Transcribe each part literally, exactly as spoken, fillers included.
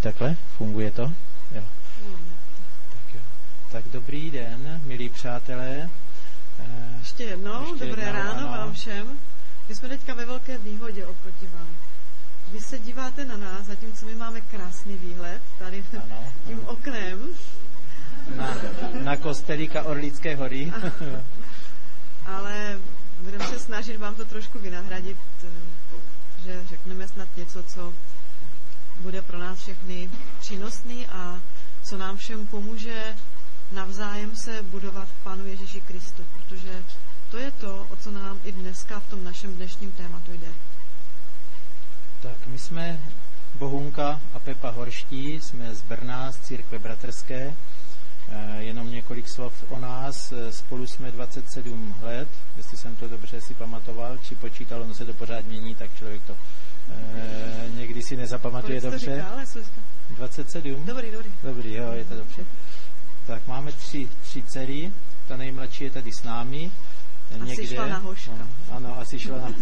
takhle? Funguje to? Jo. Tak jo. Tak dobrý den, milí přátelé. Ještě jednou, Ještě dobré jednou, ráno ano. vám všem. My jsme teďka ve velké výhodě oproti vám. Vy se díváte na nás, zatímco my máme krásný výhled tady Ano, tím ano. oknem. Na, na kostelíka Orlické hory. Ale budeme se snažit vám to trošku vynahradit, že řekneme snad něco, co bude pro nás všechny přínosný a co nám všem pomůže navzájem se budovat v Pánu Ježíši Kristu, protože to je to, o co nám i dneska v tom našem dnešním tématu jde. Tak my jsme Bohunka a Pepa Horští, jsme z Brna, z církve bratrské. E, jenom několik slov o nás. Spolu jsme dvacet sedm let, jestli jsem to dobře si pamatoval, či počítal, ono se to pořád mění, tak člověk to e, někdy si nezapamatuje Kolik dobře. Říkal, dvacet sedm? Dobrý, dobrý. Dobrý, jo, je to dobře. Tak máme tři, tři dcery, ta nejmladší je tady s námi. Asi někde. šla na hoška. No, ano, asi šla na...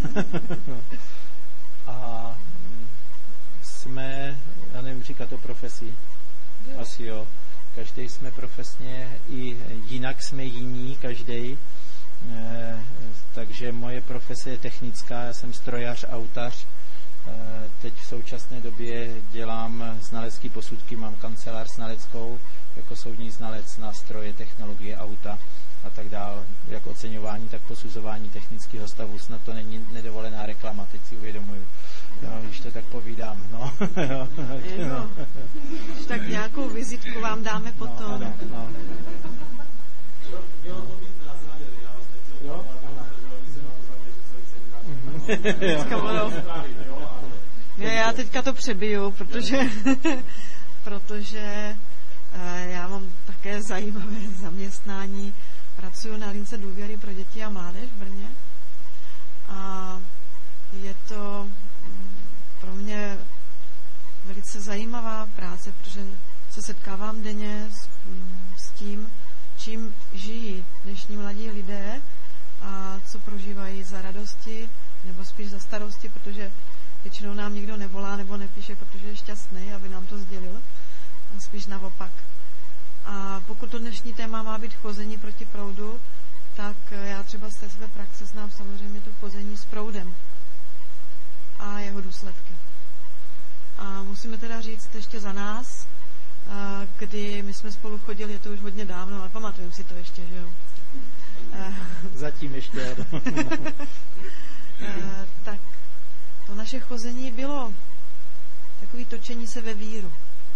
A jsme, já nevím, říkat to profesí. Asi jo. Každý jsme profesně i jinak jsme jiní, každý. E, takže moje profese je technická, já jsem strojař, autař. E, teď v současné době dělám znalecké posudky, mám kancelář znaleckou, jako soudní znalec na stroje, technologie, auta a tak dále, jak oceňování, tak posuzování technického stavu. Snad to není nedovolená reklama, teď si uvědomuju. No, když to tak povídám, no. jo, no. Tak nějakou vizitku vám dáme potom. No, ano, no. Jo, ano. Já teďka to přebiju, protože, protože já mám také zajímavé zaměstnání. Pracuji na lince důvěry pro děti a mládež v Brně. A je to pro mě velice zajímavá práce, protože se setkávám denně s, s tím, čím žijí dnešní mladí lidé a co prožívají za radosti nebo spíš za starosti, protože většinou nám nikdo nevolá nebo nepíše, protože je šťastný, aby nám to sdělil. A spíš naopak. A pokud to dnešní téma má být chození proti proudu, tak já třeba z té své praxe znám samozřejmě to chození s proudem a jeho důsledky. A musíme teda říct ještě za nás, kdy my jsme spolu chodili, je to už hodně dávno, ale pamatujeme si to ještě, že jo? Zatím ještě. Tak to naše chození bylo takové točení se ve víru.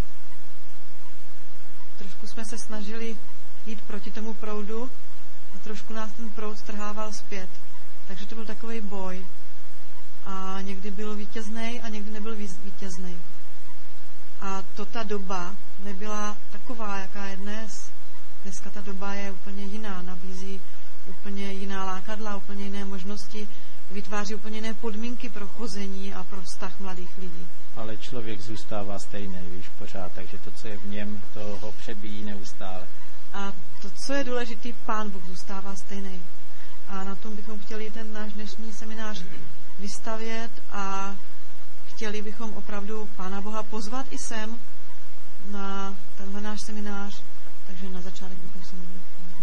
Trošku jsme se snažili jít proti tomu proudu a trošku nás ten proud strhával zpět. Takže to byl takový boj. A někdy byl vítěznej a někdy nebyl vítěznej. A to ta doba nebyla taková, jaká je dnes. Dneska ta doba je úplně jiná, nabízí úplně jiná lákadla, úplně jiné možnosti, vytváří úplně jiné podmínky pro chození a pro vztah mladých lidí. Ale člověk zůstává stejný, víš, pořád, takže to, co je v něm, to ho přebíjí neustále. A to, co je důležitý, Pán Bůh zůstává stejný. A na tom bychom chtěli ten náš dnešní seminář vystavět a chtěli bychom opravdu Pána Boha pozvat i sem na tenhle náš seminář, takže na začátek bychom se mohli.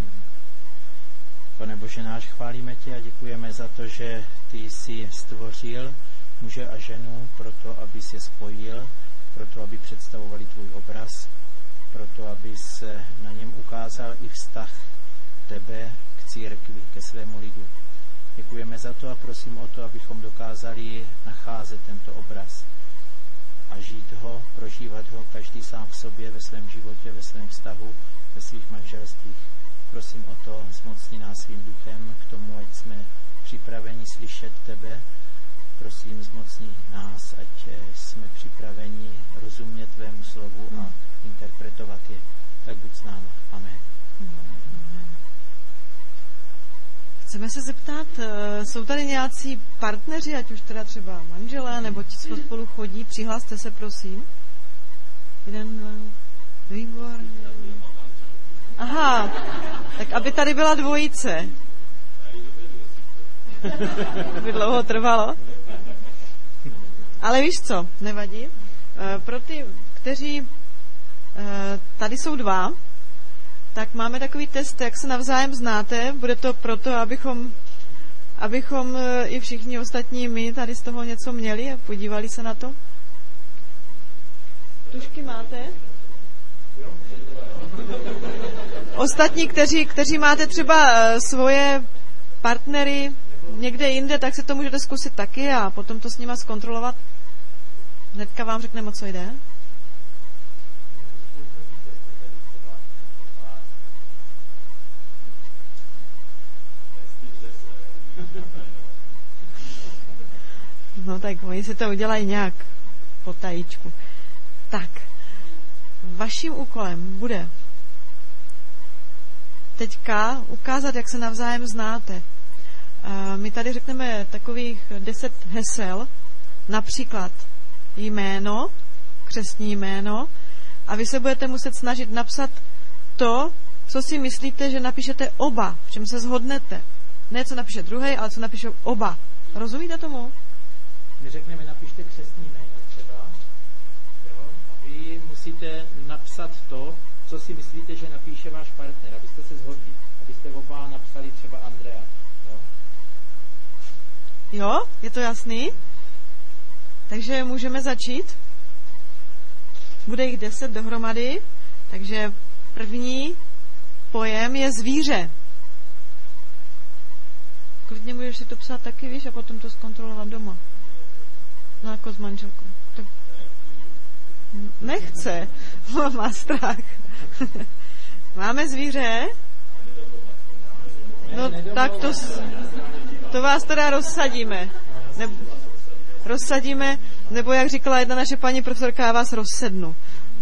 Pane Bože náš, chválíme tě a děkujeme za to, že ty jsi stvořil muže a ženu proto, aby se spojil, proto, aby představovali tvůj obraz, proto, aby se na něm ukázal i vztah tebe k církvi, ke svému lidu. Děkujeme za to a prosím o to, abychom dokázali nacházet tento obraz a žít ho, prožívat ho každý sám v sobě, ve svém životě, ve svém vztahu, ve svých manželstvích. Prosím o to, zmocni nás svým duchem k tomu, ať jsme připraveni slyšet tebe. Prosím, zmocni nás, ať jsme připraveni rozumět tvému slovu a interpretovat je. Tak buď s námi. Amen. Chceme se zeptat, jsou tady nějací partneři, ať už teda třeba manželé, nebo ti, co spolu chodí, přihlaste se, prosím. Jeden, dva, výbor. Aha, tak aby tady byla dvojice. To by dlouho trvalo. Ale víš co, nevadí. Pro ty, kteří tady jsou dva, tak máme takový test, jak se navzájem znáte. Bude to proto, abychom, abychom i všichni ostatní my tady z toho něco měli a podívali se na to. Tušky máte? Ostatní, kteří, kteří máte třeba svoje partnery někde jinde, tak si to můžete zkusit taky a potom to s nima zkontrolovat. Hnedka vám řekneme, o co jde. No tak oni si to udělají nějak po tajíčku. Tak, vaším úkolem bude teďka ukázat, jak se navzájem znáte. My tady řekneme takových deset hesel, například jméno, křestní jméno, a vy se budete muset snažit napsat to, co si myslíte, že napíšete oba, v čem se shodnete. Ne, co napíše druhý, ale co napíše oba. Rozumíte tomu? My řekneme, napište křestní jméno třeba, jo? A vy musíte napsat to, co si myslíte, že napíše váš partner, abyste se shodli, abyste oba napsali třeba Andrea. Jo? Jo, je to jasný? Takže můžeme začít. Bude jich deset dohromady, takže první pojem je zvíře. Klidně můžeš si to psát taky, víš, a potom to zkontrolovat doma. No jako s manželkou. Tak nechce. Má strach. Máme zvíře? No tak to, to vás teda rozsadíme. Ne, rozsadíme, nebo jak říkala jedna naše paní profesorka, já vás rozsednu.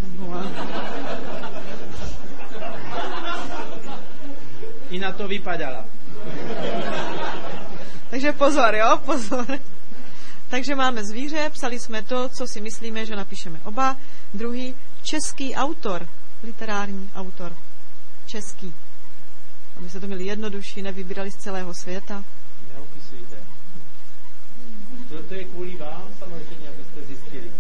I na to vypadala. Takže pozor, jo, pozor. Takže máme zvíře, psali jsme to, co si myslíme, že napíšeme oba. Druhý, český autor, literární autor, český. Aby se to měli jednodušší, nevybírali z celého světa. Neopisujte. To je kvůli vám, samozřejmě, abyste zjistili.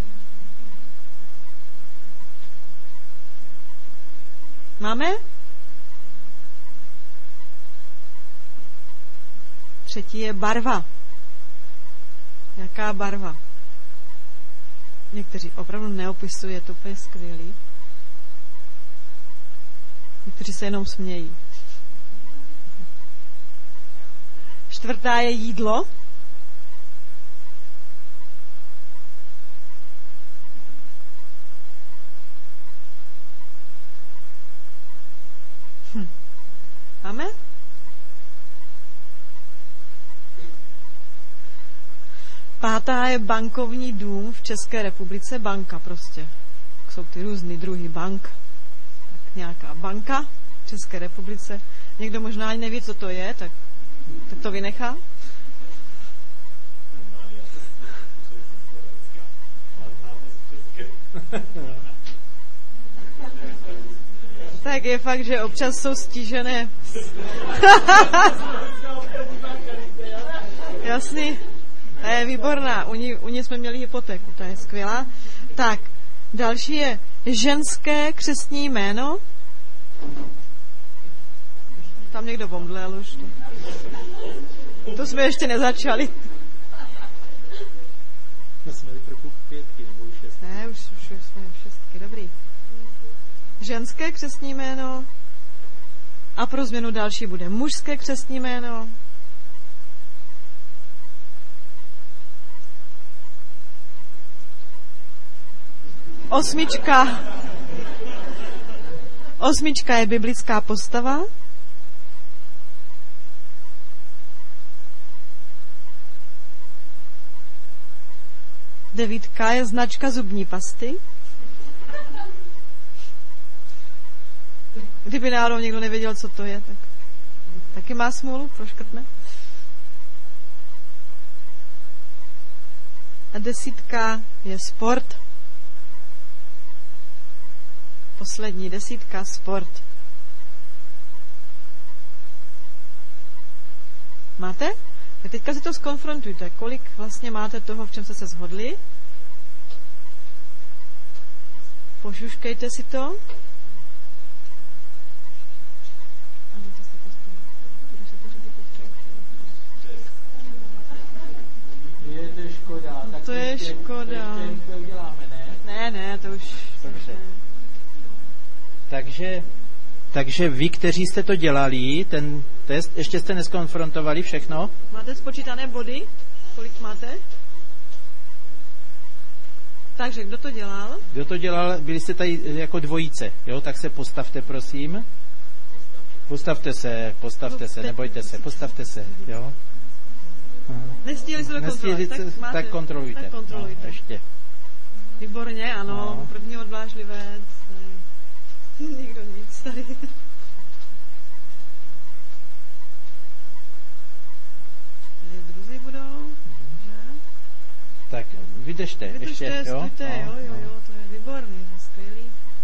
Máme? Třetí je barva. Jaká barva? Někteří opravdu neopisují, je to úplně skvělý. Někteří se jenom smějí. Čtvrtá je jídlo. Hm. Máme? Pátá je bankovní dům v České republice, banka prostě. Jsou ty různý druhy bank. Tak nějaká banka v České republice. Někdo možná ani neví, co to je, tak, tak to vynechá. Tak je fakt, že občas jsou stížené. Jasný. To je výborná. U ní, u ní jsme měli hypotéku. To je skvělá. Tak, další je ženské křestní jméno. Tam někdo bomdlel už. To jsme ještě nezačali. My jsme měli trochu pětky nebo už šestky. Ne, už, už jsme šestky. Dobrý. Ženské křestní jméno. A pro změnu další bude mužské křestní jméno. Osmička. Osmička je biblická postava. Devítka je značka zubní pasty. Kdyby náhodou někdo nevěděl, co to je, tak taky má smůlu, proškrtne. A desítka je sport. Poslední desítka, sport. Máte? Tak teďka si to zkonfrontujte. Kolik vlastně máte toho, v čem jste se shodli? Pošuškejte si to. Je to škoda. Tak to je ještě, škoda. To ještě uděláme, ne? Ne, ne, to už... Dobře. Takže, takže vy, kteří jste to dělali, ten test, ještě jste neskonfrontovali všechno? Máte spočítané body? Kolik máte? Takže kdo to dělal? Kdo to dělal? Byli jste tady jako dvojice, jo? Tak se postavte, prosím. Postavte se, postavte se, nebojte se, postavte se, jo? Nestihli se to kontrolovat, tak, máte, tak kontrolujte. Tak kontrolujte. No, ještě. Výborně, ano, no. První odvážlivec, nikdo nic tady. Druzí budou, mm-hmm. že? Tak, vydržte, vydržte ještě, jo? Stůjte, jo, jo, jo, to je výborný, to je skvělý.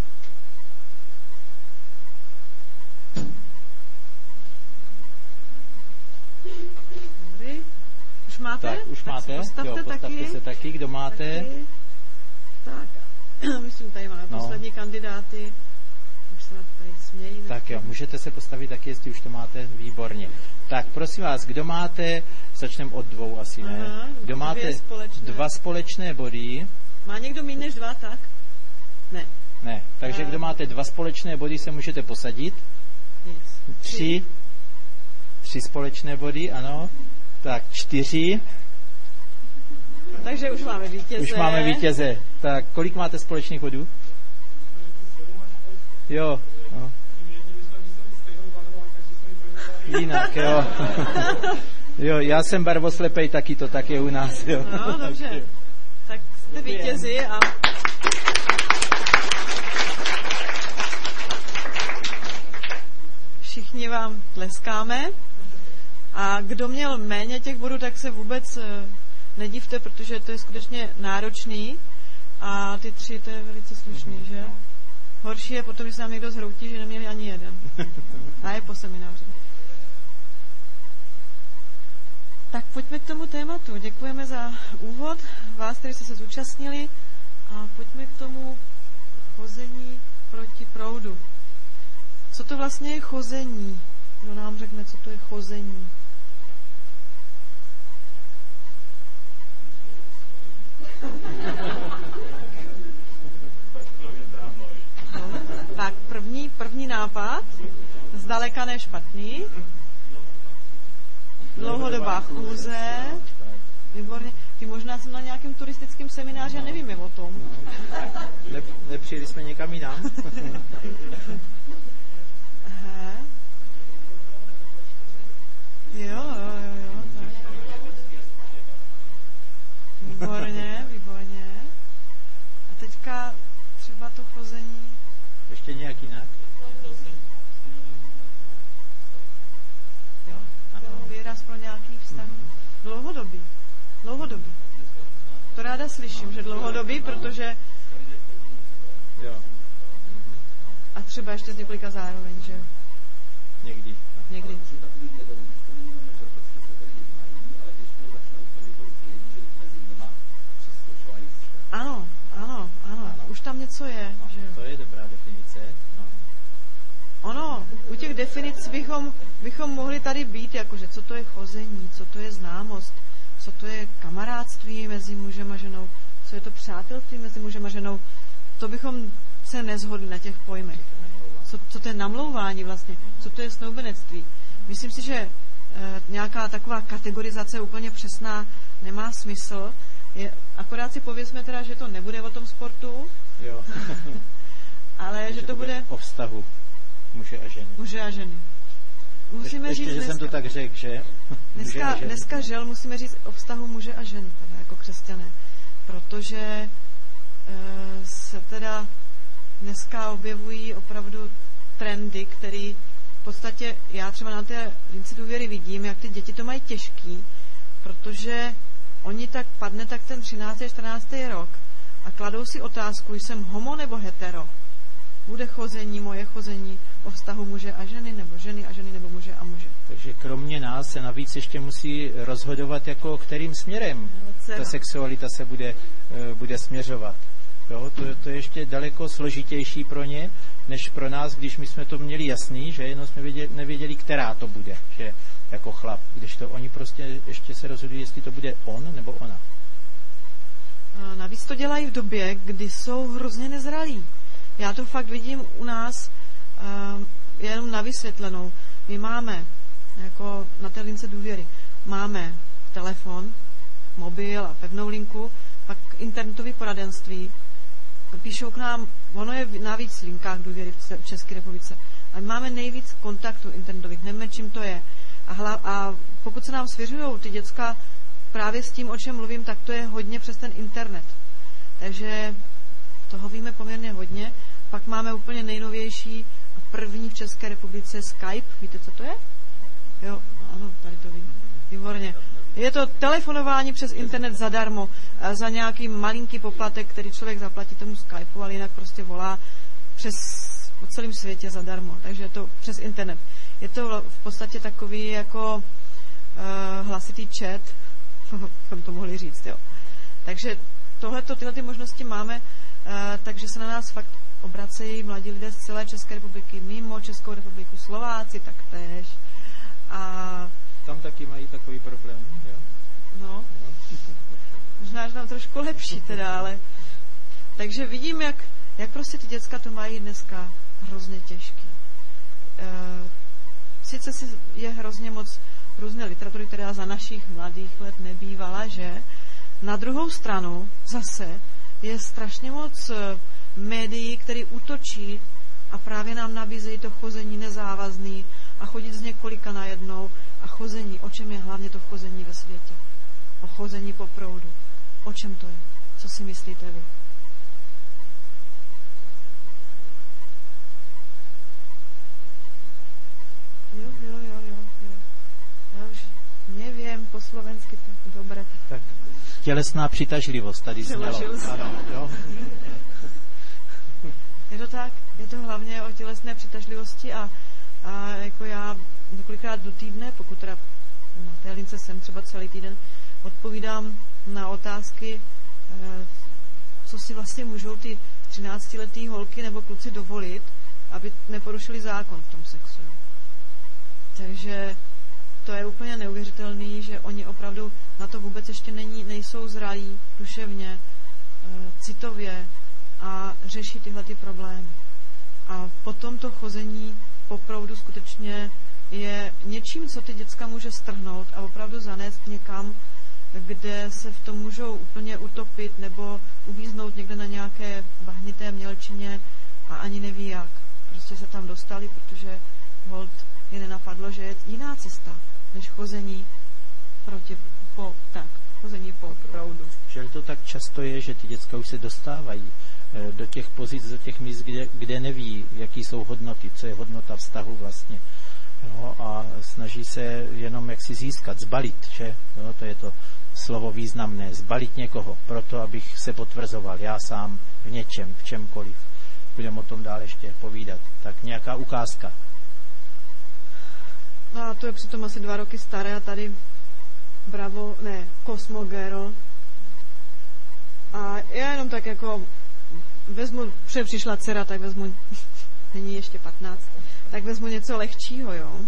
Dobrý. Už máte? Tak, už tak máte? Postavte, jo, postavte taky. se taky, kdo máte? Taky. Tak, myslím, tady máme no. poslední kandidáty. Už se tady smějí. Tak jo, můžete se postavit taky, jestli už to máte, výborně. Tak prosím vás, kdo máte, začneme od dvou asi, ne? Aha, kdo máte společné. dva společné body? Má někdo méně než dva, tak? Ne. Ne, takže uh, kdo máte dva společné body, se můžete posadit. Yes. Tři. Tři společné body, ano. Tak čtyři. Takže už máme vítěze. Už máme vítěze. Tak kolik máte společných bodů? Jo. No. Jinak, jo. Jo, já jsem barvoslepej, taky to tak je u nás, jo. No, dobře. Tak jste vítězi a... Všichni vám tleskáme. A kdo měl méně těch bodů, tak se vůbec nedivte, protože to je skutečně náročný. A ty tři, to je velice slušný, že? Horší je potom, když se nám někdo zhroutí, že neměli ani jeden. A je po semináři. Tak pojďme k tomu tématu. Děkujeme za úvod vás, kteří jste se zúčastnili. A pojďme k tomu chození proti proudu. Co to vlastně je chození? Kdo nám řekne, co to je chození? No, tak první, první nápad, zdaleka ne špatný, dlouhodobá chůze, výborně. Ty možná jsem na nějakém turistickém semináři a nevíme o tom. Ne, nepřijeli jsme někam jinam. Aha. Jo, jo, jo, jo. Tak. Výborně, výborně. A teďka třeba to chození. Ještě nějak jinak? Jo, výraz pro nějaký vztah. Mm-hmm. Dlouhodobý. Dlouhodobý. To ráda slyším, že dlouhodobý, protože... Jo. A třeba ještě z několika zároveň, že jo? Někdy. Někdy. Ano, ano, ano, ano. Už tam něco je. No, že jo? To je dobrá definice. No. Ono, u těch definic bychom, bychom mohli tady být, jakože co to je chození, co to je známost, co to je kamarádství mezi mužem a ženou, co je to přátelství mezi mužem a ženou. To bychom se nezhodli na těch pojmech. Co, co to je namlouvání vlastně, co to je snoubenectví. Myslím si, že e, nějaká taková kategorizace úplně přesná nemá smysl. Je, akorát si povězme teda, že to nebude o tom sportu, jo. ale že, že to bude o vztahu muže a ženy. Muže a ženy. Musíme Ještě, říct že dneska, jsem to tak řekl, že? Dneska, dneska žel musíme říct o vztahu muže a ženy, teda jako křesťané. Protože e, se teda dneska objevují opravdu trendy, které v podstatě já třeba na té lince důvěry vidím, jak ty děti to mají těžký, protože oni tak padne tak ten třináctý čtrnáctý rok a kladou si otázku, jsem homo nebo hetero. Bude chození, moje chození o vztahu muže a ženy, nebo ženy a ženy, nebo muže a muže. Takže kromě nás se navíc ještě musí rozhodovat, jako kterým směrem ta sexualita se bude, bude směřovat. Jo, to, to je ještě daleko složitější pro ně, než pro nás, když my jsme to měli jasný, že jenom jsme věděli, nevěděli, která to bude, že jako chlap, když to oni prostě ještě se rozhodují, jestli to bude on nebo ona. Navíc to dělají v době, kdy jsou hrozně nezralí. Já to fakt vidím u nás uh, jenom na vysvětlenou. My máme, jako na té lince důvěry, máme telefon, mobil a pevnou linku, pak internetové poradenství. Píšou k nám, ono je na víc linkách důvěry v České republice. A my máme nejvíc kontaktů internetových, nevíme, čím to je. A, hla, a pokud se nám svěřují ty děcka právě s tím, o čem mluvím, tak to je hodně přes ten internet. Takže toho víme poměrně hodně. Pak máme úplně nejnovější a první v České republice Skype. Víte, co to je? Jo, ano, tady to vím. Výborně. Je to telefonování přes internet zadarmo, za nějaký malinký poplatek, který člověk zaplatí tomu Skypeu, ale jinak prostě volá přes po celém světě zadarmo. Takže je to přes internet. Je to v podstatě takový jako uh, hlasitý chat, bychom to mohli říct, jo. Takže tohleto, tyhle ty možnosti máme, uh, takže se na nás fakt obracejí mladí lidé z celé České republiky, mimo Českou republiku, Slováci taktéž. A tam taky mají takový problém, jo? No, možná, že nám trošku lepší teda, ale takže vidím, jak, jak prostě ty děcka to mají dneska hrozně těžký. Uh, sice si je hrozně moc různé literatury, která za našich mladých let nebývala, že na druhou stranu zase je strašně moc médií, které útočí a právě nám nabízejí to chození nezávazný a chodit z několika najednou a chození. O čem je hlavně to chození ve světě? O chození po proudu. O čem to je? Co si myslíte vy? Jo, jo, jo, jo, jo. Já už nevím po slovensky, tak dobré. Tak tělesná přitažlivost tady znělo. Ano, jo. Je to tak, je to hlavně o tělesné přitažlivosti a, a jako já několikrát do týdne, pokud teda na té lince jsem třeba celý týden, odpovídám na otázky, co si vlastně můžou ty třináctiletý holky nebo kluci dovolit, aby neporušili zákon v tom sexu. Takže to je úplně neuvěřitelný, že oni opravdu na to vůbec ještě není, nejsou zralí duševně, citově a řeší tyhle ty problémy. A potom to chození po proudu skutečně je něčím, co ty děcka může strhnout a opravdu zanést někam, kde se v tom můžou úplně utopit nebo uvíznout někde na nějaké bahnité mělčině a ani neví jak. Prostě se tam dostali, protože hold je nenapadlo, že je jiná cesta, než chození proti, po, tak, chození po proudu. Že to tak často je, že ty děcka už se dostávají do těch pozic, do těch míst, kde, kde neví, jaký jsou hodnoty, co je hodnota vztahu vlastně. Jo, a snaží se jenom jak si získat, zbalit, že? Jo, to je to slovo významné, zbalit někoho, proto abych se potvrzoval já sám v něčem, v čemkoliv. Budeme o tom dál ještě povídat. Tak nějaká ukázka. No a to je přitom asi dva roky staré a tady Bravo, ne, Cosmo Girl. A já jenom tak jako vezmu, protože přišla dcera, tak vezmu, není ještě patnáct, tak vezmu něco lehčího, jo.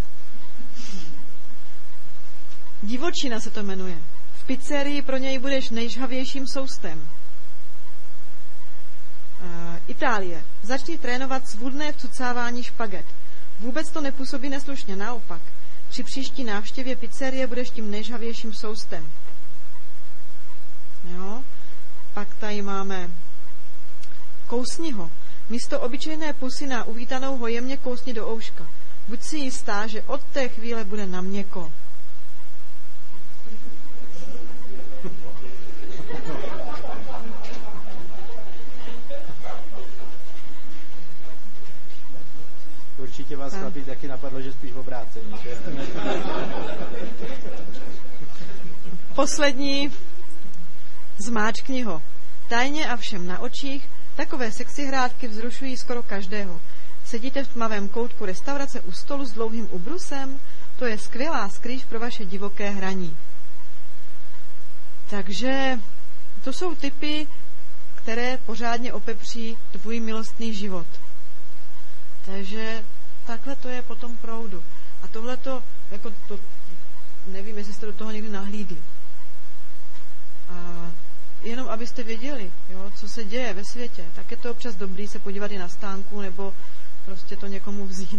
Divočina se to jmenuje. V pizzerii pro něj budeš nejžhavějším soustem. Uh, Itálie. Začni trénovat svůdné vcucávání špaget. Vůbec to nepůsobí neslušně, naopak. Při příští návštěvě pizzerie budeš tím nejžhavějším soustem. Jo. Pak tady máme kousni ho. Místo obyčejné pusy na uvítanou ho jemně kousni do ouška. Buď si jistá, že od té chvíle bude na měko. Určitě vás chlapí taky napadlo, že spíš v obrácení. Že? Poslední. Zmáčkni ho. Tajně a všem na očích. Takové sexy hrátky vzrušují skoro každého. Sedíte v tmavém koutku restaurace u stolu s dlouhým ubrusem? To je skvělá skrýž pro vaše divoké hraní. Takže to jsou typy, které pořádně opepří tvůj milostný život. Takže takhle to je po tom proudu. A tohle to, jako to, nevím, jestli jste do toho někdy nahlídli. A jenom abyste věděli, jo, co se děje ve světě, tak je to občas dobrý se podívat i na stánku, nebo prostě to někomu vzít.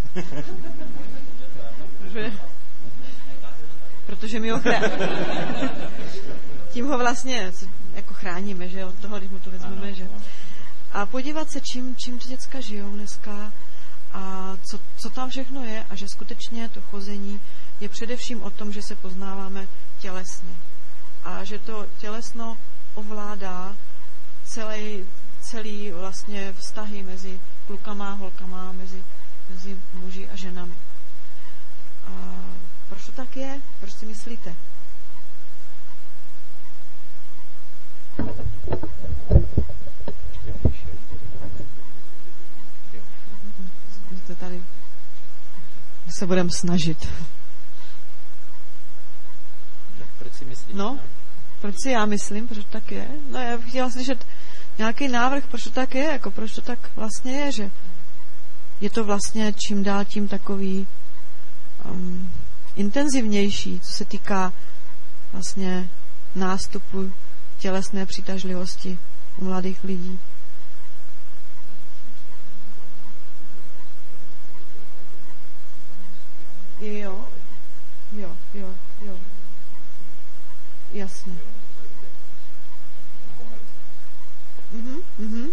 protože, protože my ho chráníme. Tím ho vlastně jako chráníme, že od toho, když mu to vezmeme, že. A podívat se, čím, čím ty děcka žijou dneska a co, co tam všechno je a že skutečně to chození je především o tom, že se poznáváme tělesně. A že to tělesno ovládá celý, celý vlastně vztahy mezi klukama a holkama, mezi, mezi muži a ženami. A proč to tak je? Proč si myslíte? To tady se budeme snažit. Tak proč si myslíš? No, proč si já myslím, proč to tak je? No, já bych chtěla slyšet nějaký návrh, proč to tak je, jako proč to tak vlastně je, že je to vlastně čím dál tím takový um, intenzivnější, co se týká vlastně nástupu tělesné přitažlivosti u mladých lidí. Jo, jo, jo, jo. Jasně. Mhm, mhm.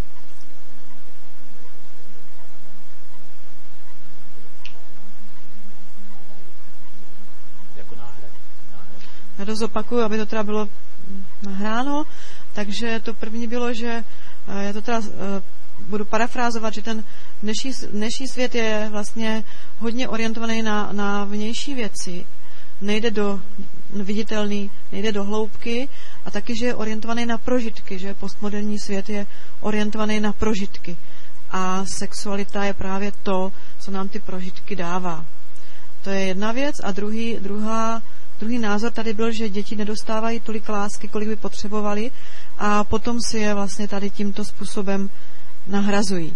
Jako náhrad. Já to zopakuju, aby to teda bylo nahráno. Takže to první bylo, že já to teda budu parafrázovat, že ten dnešní, dnešní svět je vlastně hodně orientovaný na, na vnější věci. Nejde do viditelný, nejde do hloubky a taky, že je orientovaný na prožitky, že postmoderní svět je orientovaný na prožitky. A sexualita je právě to, co nám ty prožitky dává. To je jedna věc. A druhý, druhá, druhý názor tady byl, že děti nedostávají tolik lásky, kolik by potřebovali a potom si je vlastně tady tímto způsobem nahrazují.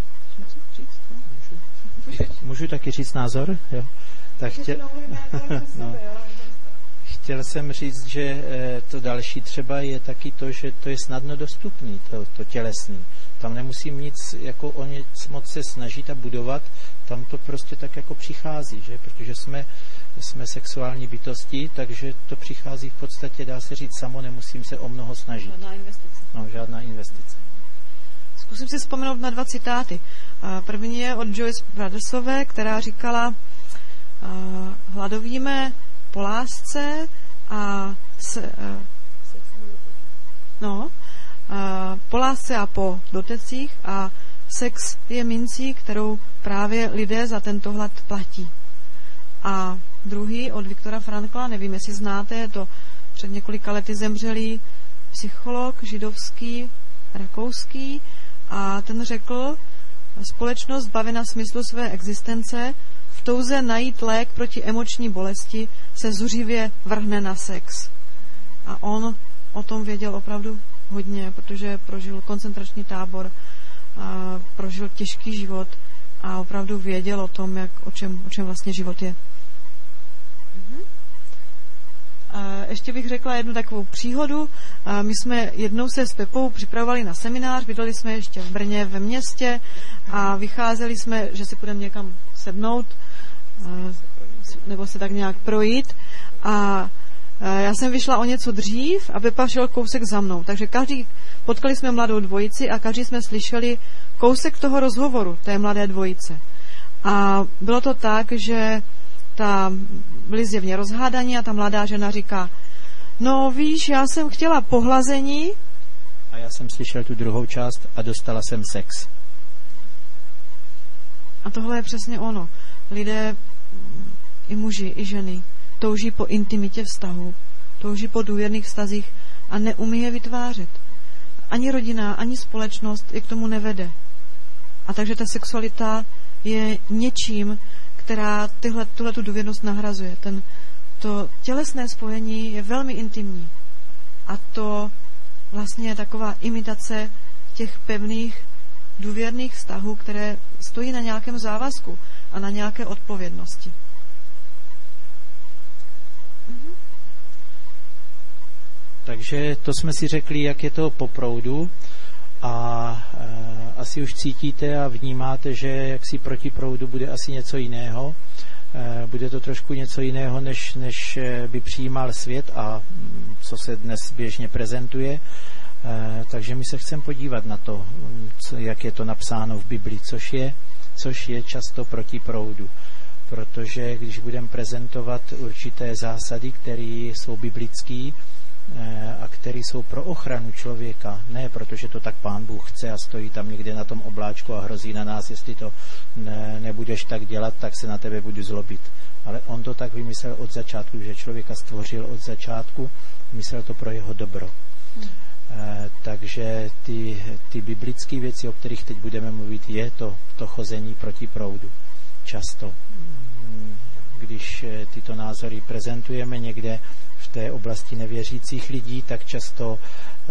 Můžu, Můžu taky říct názor? Jo. Tak chtěl, no, chtěl jsem říct, že to další třeba je taky to, že to je snadno dostupný, to, to tělesný. Tam nemusím nic jako o nic moc se snažit a budovat, tam to prostě tak jako přichází, že? Protože jsme, jsme sexuální bytosti, takže to přichází v podstatě, dá se říct, samo, nemusím se o mnoho snažit. Žádná investice. No, žádná investice. Zkusím si vzpomenout na dva citáty. První je od Joyce Brothersové, která říkala: hladovíme po lásce a se, no, po lásce a po dotecích a sex je mincí, kterou právě lidé za tento hlad platí. A druhý od Viktora Frankla, nevím, jestli znáte, je to před několika lety zemřelý psycholog židovský, rakouský, a ten řekl: společnost zbavena smyslu své existence v touze najít lék proti emoční bolesti se zuřivě vrhne na sex. A on o tom věděl opravdu hodně, protože prožil koncentrační tábor, a prožil těžký život a opravdu věděl o tom, jak, o, čem, o čem vlastně život je. Mhm. A ještě bych řekla jednu takovou příhodu. A my jsme jednou se s Pepou připravovali na seminář, bydleli jsme ještě v Brně ve městě a vycházeli jsme, že si půjdeme někam sednout nebo se tak nějak projít. A já jsem vyšla o něco dřív a Pepa šel kousek za mnou. Takže každý, potkali jsme mladou dvojici a každý jsme slyšeli kousek toho rozhovoru té mladé dvojice. A bylo to tak, že ta, byli zjevně rozhádaní a ta mladá žena říká: no víš, já jsem chtěla pohlazení. A já jsem slyšel tu druhou část a dostala jsem sex. A tohle je přesně ono. Lidé, i muži, i ženy, touží po intimitě vztahu, touží po důvěrných vztazích a neumí je vytvářet. Ani rodina, ani společnost je k tomu nevede. A takže ta sexualita je něčím, která tyhle, tuhletu důvěrnost nahrazuje. Ten, to tělesné spojení je velmi intimní. A to vlastně taková imitace těch pevných důvěrných vztahů, které stojí na nějakém závazku a na nějaké odpovědnosti. Mhm. Takže to jsme si řekli, jak je to po proudu a e, asi už cítíte a vnímáte, že jaksi proti proudu bude asi něco jiného. E, bude to trošku něco jiného, než, než by přijímal svět a co se dnes běžně prezentuje. E, takže my se chceme podívat na to, co, jak je to napsáno v Biblii, což je, což je často proti proudu. Protože když budeme prezentovat určité zásady, které jsou biblické a které jsou pro ochranu člověka, ne protože to tak Pán Bůh chce a stojí tam někde na tom obláčku a hrozí na nás, jestli to ne, nebudeš tak dělat, tak se na tebe budu zlobit. Ale on to tak vymyslel od začátku, že člověka stvořil od začátku, myslel to pro jeho dobro. Hmm. E, takže ty, ty biblické věci, o kterých teď budeme mluvit, je to, to chození proti proudu. Často. Když tyto názory prezentujeme někde v té oblasti nevěřících lidí, tak často e,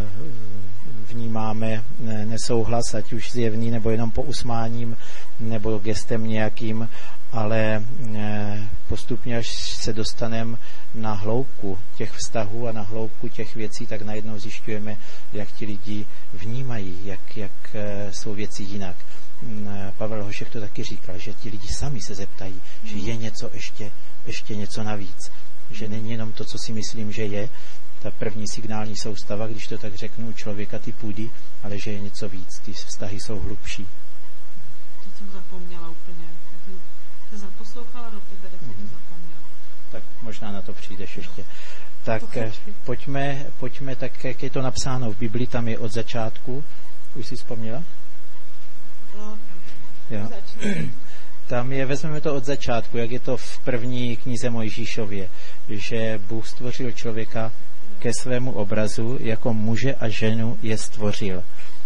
vnímáme nesouhlas, ať už zjevný, nebo jenom pousmáním, nebo gestem nějakým, ale e, postupně, až se dostaneme na hloubku těch vztahů a na hloubku těch věcí, tak najednou zjišťujeme, jak ti lidi vnímají, jak, jak e, jsou věci jinak. Pavel Hošek to taky říkal, že ti lidi sami se zeptají, že je něco ještě, ještě něco navíc. Že není jenom to, co si myslím, že je, ta první signální soustava, když to tak řeknu, u člověka ty půdy, ale že je něco víc, ty vztahy jsou hlubší. To jsem zapomněla úplně. Jak jsem se zaposlouchala do tebe, tak jsem mm. zapomněla. Tak možná na to přijdeš ještě. Tak pojďme, pojďme tak, jak je to napsáno v Biblii, tam je od začátku. Už jsi vzpomněla? No, jo. Tam je, vezmeme to od začátku, jak je to v první knize Mojžíšově, že Bůh stvořil člověka ke svému obrazu, jako muže a ženu je stvořil.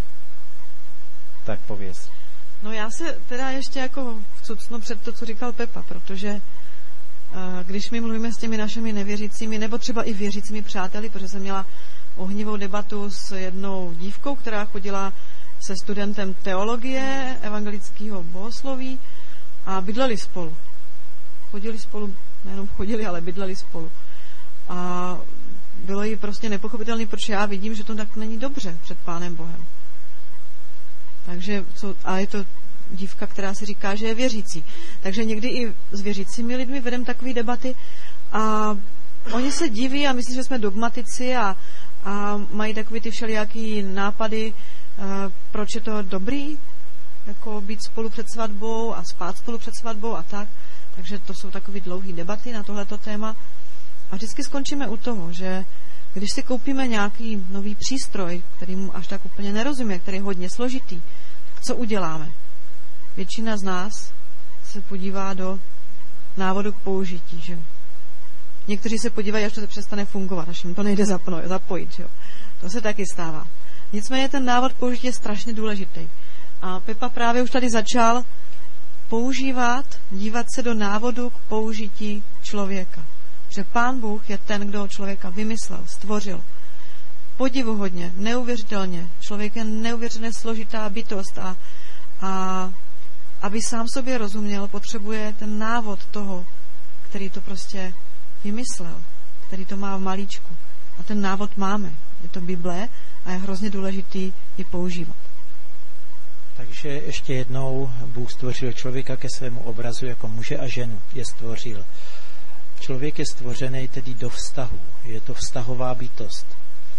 Tak pověz. No já se teda ještě jako vcucnu před to, co říkal Pepa, protože když my mluvíme s těmi našimi nevěřícími, nebo třeba i věřícími přáteli, protože jsem měla ohnivou debatu s jednou dívkou, která chodila se studentem teologie, evangelického bohosloví a bydleli spolu. Chodili spolu, nejenom chodili, ale bydleli spolu. A bylo jí prostě nepochopitelné, protože já vidím, že to tak není dobře před Pánem Bohem. Takže, co, a je to dívka, která si říká, že je věřící. Takže někdy i s věřícími lidmi vedem takové debaty a oni se diví a myslí, že jsme dogmatici a, a mají takové ty všelijaký nápady, Uh, proč je to dobrý, jako být spolu před svatbou a spát spolu před svatbou a tak. Takže to jsou takové dlouhé debaty na tohleto téma. A vždycky skončíme u toho, že když si koupíme nějaký nový přístroj, který mu až tak úplně nerozumíme, který je hodně složitý, tak co uděláme? Většina z nás se podívá do návodu k použití, že jo. Někteří se podívají, až to přestane fungovat, až jim to nejde zapnout, zapojit, že jo. To se taky stává. Nicméně ten návod použití je strašně důležitý. A Pepa právě už tady začal používat, dívat se do návodu k použití člověka. Že Pán Bůh je ten, kdo člověka vymyslel, stvořil. Podivuhodně, neuvěřitelně. Člověk je neuvěřitelně složitá bytost a, a aby sám sobě rozuměl, potřebuje ten návod toho, který to prostě vymyslel, který to má v malíčku. A ten návod máme. Je to Bible a je hrozně důležitý ji používat. Takže ještě jednou Bůh stvořil člověka ke svému obrazu jako muže a ženu. Je stvořil. Člověk je stvořený tedy do vztahu. Je to vztahová bytost.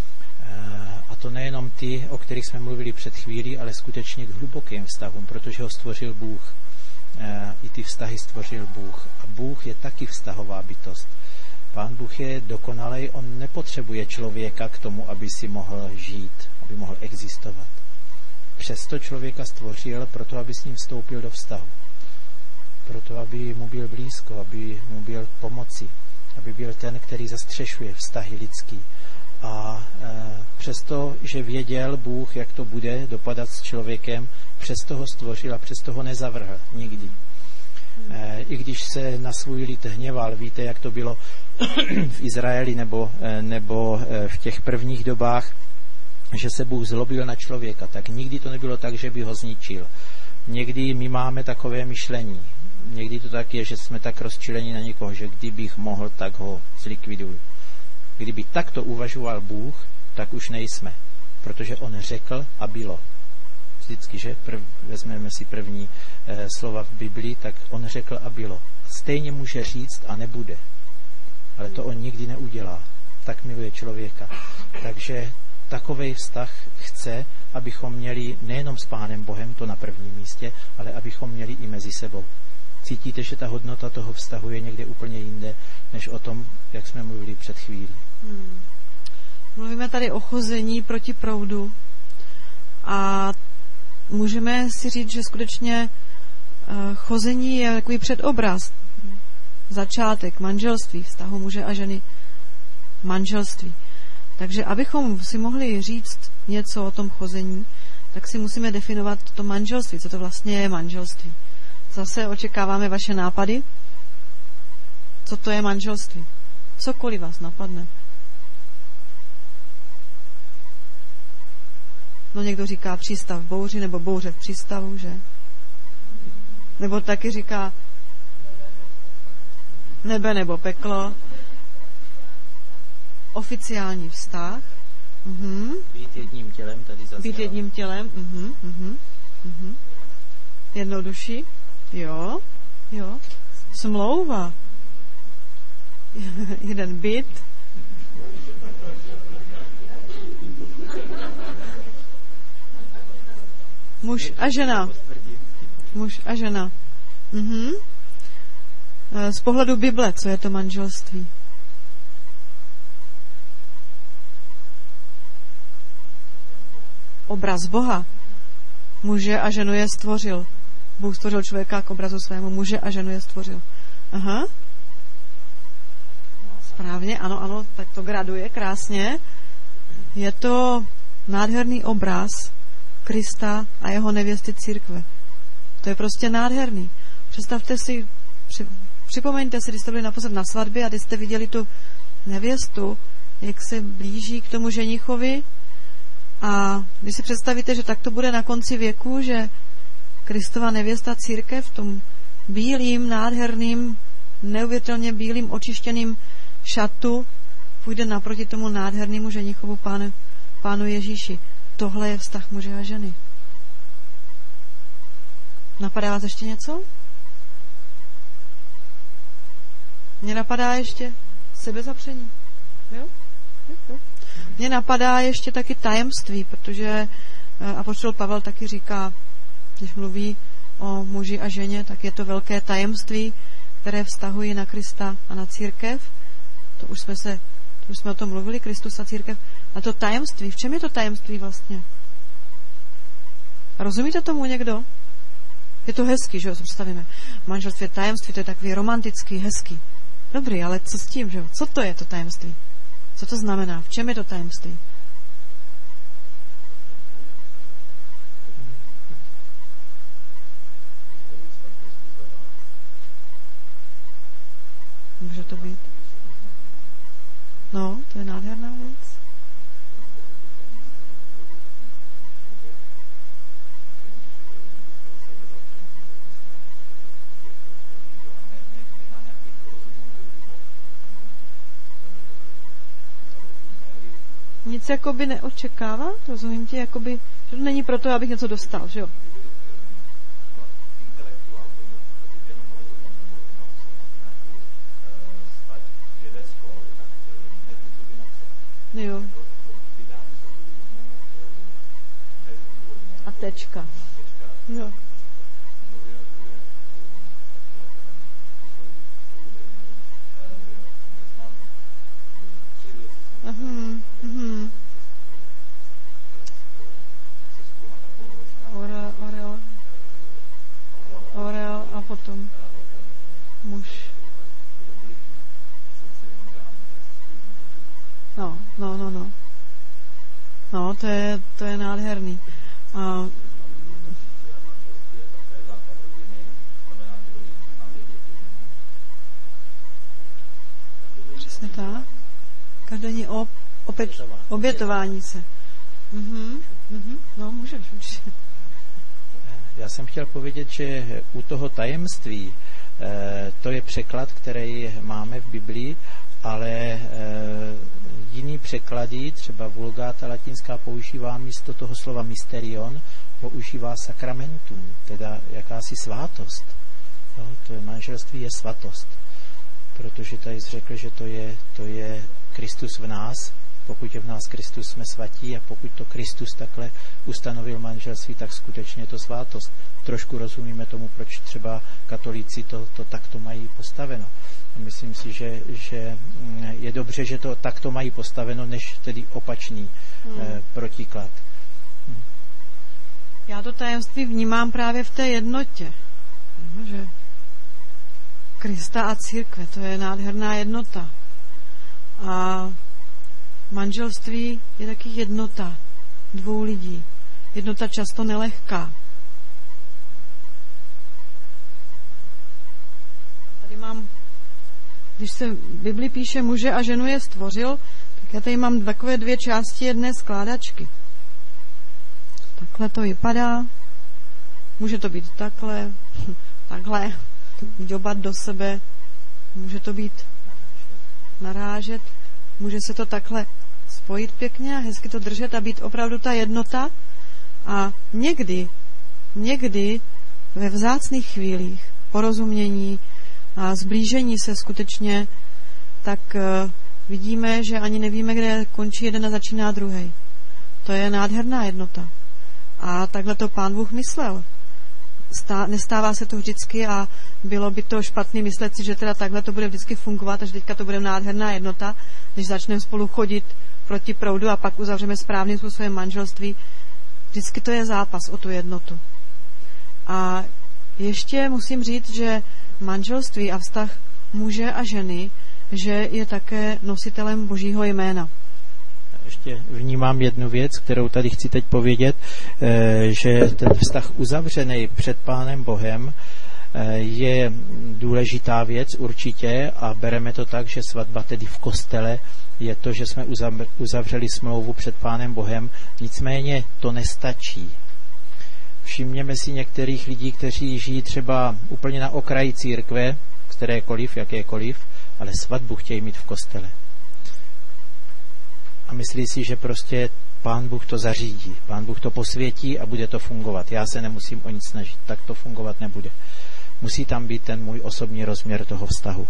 A to nejenom ty, o kterých jsme mluvili před chvílí, ale skutečně k hlubokým vztahům, protože ho stvořil Bůh. I ty vztahy stvořil Bůh. A Bůh je taky vztahová bytost. Pán Bůh je dokonalej, on nepotřebuje člověka k tomu, aby si mohl žít, aby mohl existovat. Přesto člověka stvořil proto, aby s ním vstoupil do vztahu. Proto, aby mu byl blízko, aby mu byl pomoci, aby byl ten, který zastřešuje vztahy lidský. A e, přesto, že věděl Bůh, jak to bude dopadat s člověkem, přesto ho stvořil a přesto ho nezavrhl nikdy. E, I když se na svůj lid hněval, víte, jak to bylo v Izraeli nebo, nebo v těch prvních dobách, že se Bůh zlobil na člověka, tak nikdy to nebylo tak, že by ho zničil. Někdy my máme takové myšlení. Někdy to tak je, že jsme tak rozčileni na někoho, že kdybych mohl, tak ho zlikviduju. Kdyby takto uvažoval Bůh, tak už nejsme. Protože on řekl a bylo. Vždycky, že? Prv, vezmeme si první e, slova v Biblii, tak on řekl a bylo. Stejně může říct a nebude. Ale to on nikdy neudělá. Tak miluje člověka. Takže takovej vztah chce, abychom měli nejenom s Pánem Bohem, to na prvním místě, ale abychom měli i mezi sebou. Cítíte, že ta hodnota toho vztahu je někde úplně jinde, než o tom, jak jsme mluvili před chvílí. Hmm. Mluvíme tady o chození proti proudu a můžeme si říct, že skutečně chození je takový předobraz, začátek manželství, vztahu muže a ženy, manželství. Takže abychom si mohli říct něco o tom chození, tak si musíme definovat to manželství, co to vlastně je manželství. Zase očekáváme vaše nápady. Co to je manželství? Cokoliv vás napadne. No někdo říká přístav v bouři, nebo bouře v přístavu, že? Nebo taky říká nebe nebo peklo. Oficiální vztah. Mhm. Být jedním tělem, tady zaznělo. Být jedním tělem, mhm, mhm, mhm. Jednodušší. Jo, jo. Smlouva. Jeden byt. Muž a žena. Muž a žena. Mhm. Z pohledu Bible, co je to manželství? Obraz Boha. Muže a ženu je stvořil. Bůh stvořil člověka k obrazu svému. Muže a ženu je stvořil. Aha. Správně, ano, ano, tak to graduje krásně. Je to nádherný obraz Krista a jeho nevěsty církve. To je prostě nádherný. Představte si, při, připomeňte si, když jste byli naposled na svatbě a když jste viděli tu nevěstu, jak se blíží k tomu ženichovi, a když si představíte, že tak to bude na konci věku, že Kristova nevěsta církev v tom bílým, nádherným, neuvěřitelně bílým, očištěným šatu půjde naproti tomu nádhernému ženichovu pánu, pánu Ježíši. Tohle je vztah muže a ženy. Napadá vás ještě něco? Mně napadá ještě sebezapření. Jo? Jo, jo. Mně napadá ještě taky tajemství, protože apoštol Pavel taky říká, když mluví o muži a ženě, tak je to velké tajemství, které vztahují na Krista a na církev. To už jsme se, to už jsme o tom mluvili, Kristus a církev. A to tajemství, v čem je to tajemství vlastně? Rozumíte tomu někdo? Je to hezký, že jo, představíme. Manželství je tajemství, to je takový romantický, hezký. Dobrý, ale co s tím, že jo? Co to je to tajemství? Co to znamená? V čem je to tajemství? Může to být? No, to je nádherná věc. Nic jakoby neočekává, rozumím tě, jakoby, že to není proto, abych něco dostal, že jo? Jo. A tečka. Jo. Mhm, mhm. Orel, orel. Orel a potom muž. No, no, no, no. No, to je, to je nádherný. A přesně tak. Každodenní op, opět, obětování se. Mhm, mhm, no můžeš už. Já jsem chtěl povědět, že u toho tajemství, to je překlad, který máme v Biblii, ale jiný překlady, třeba Vulgáta latinská používá místo toho slova mysterion, používá sakramentum, teda jakási svátost. Jo, to je manželství je svatost, protože tady řekl, že to je, to je Kristus v nás. Pokud je v nás Kristus, jsme svatí, a pokud to Kristus takhle ustanovil manželství, tak skutečně je to svátost. Trošku rozumíme tomu, proč třeba katolíci to, to takto mají postaveno. A myslím si, že, že je dobře, že to takto mají postaveno, než tedy opačný hmm. eh, protiklad. Hmm. Já to tajemství vnímám právě v té jednotě. Že Krista a církve, to je nádherná jednota. A manželství je taky jednota dvou lidí. Jednota často nelehká. Tady mám, když se v Bibli píše muže a ženu je stvořil, tak já tady mám takové dvě části jedné skládačky. Takhle to vypadá. Může to být takhle, takhle, děbat do sebe. Může to být narážet. Může se to takhle spojit pěkně a hezky to držet a být opravdu ta jednota. A někdy, někdy ve vzácných chvílích porozumění a zblížení se skutečně, tak uh, vidíme, že ani nevíme, kde končí jeden a začíná druhý. To je nádherná jednota. A takhle to Pán Bůh myslel. Stá, nestává se to vždycky a bylo by to špatný myslet si, že teda takhle to bude vždycky fungovat a že teďka to bude nádherná jednota, když začneme spolu chodit proti proudu a pak uzavřeme správným způsobem manželství. Vždycky to je zápas o tu jednotu. A ještě musím říct, že manželství a vztah muže a ženy, že je také nositelem Božího jména. Ještě vnímám jednu věc, kterou tady chci teď povědět, že ten vztah uzavřený před Pánem Bohem je důležitá věc určitě a bereme to tak, že svatba tedy v kostele je to, že jsme uzavřeli smlouvu před Pánem Bohem, nicméně to nestačí. Všimněme si některých lidí, kteří žijí třeba úplně na okraji církve, kterékoliv, jakékoliv, ale svatbu chtějí mít v kostele. A myslí si, že prostě Pán Bůh to zařídí, Pán Bůh to posvětí a bude to fungovat. Já se nemusím o nic snažit, tak to fungovat nebude. Musí tam být ten můj osobní rozměr toho vztahu.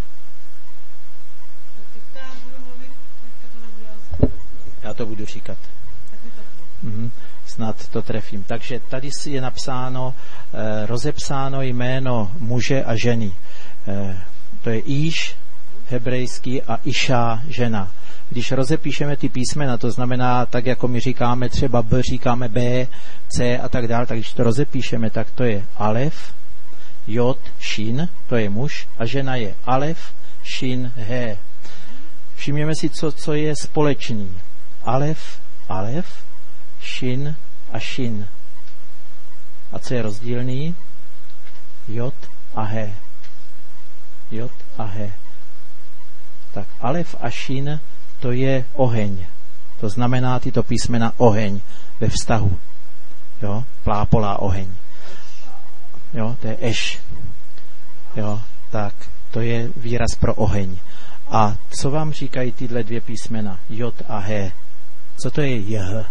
Já to budu říkat. Mhm. Snad to trefím. Takže tady je napsáno, eh, rozepsáno jméno muže a ženy. Eh, to je Íš, hebrejský, a Išá, žena. Když rozepíšeme ty písmena, to znamená, tak jako my říkáme třeba B, říkáme B, C a tak dále, tak když to rozepíšeme, tak to je Alef, Jod, Šin, to je muž, a žena je Alef, Šin, He. Všimněme si, co, co je společný. Alef, Alef, Šin a Šin. A co je rozdílný? Jod a He. Jod a He. Tak Alef a Šin, to je oheň. To znamená tyto písmena oheň ve vztahu. Jo? Plápolá oheň. Jo? To je eš. Jo? Tak, to je výraz pro oheň. A co vám říkají tyhle dvě písmena? Jod a He. Co to je J?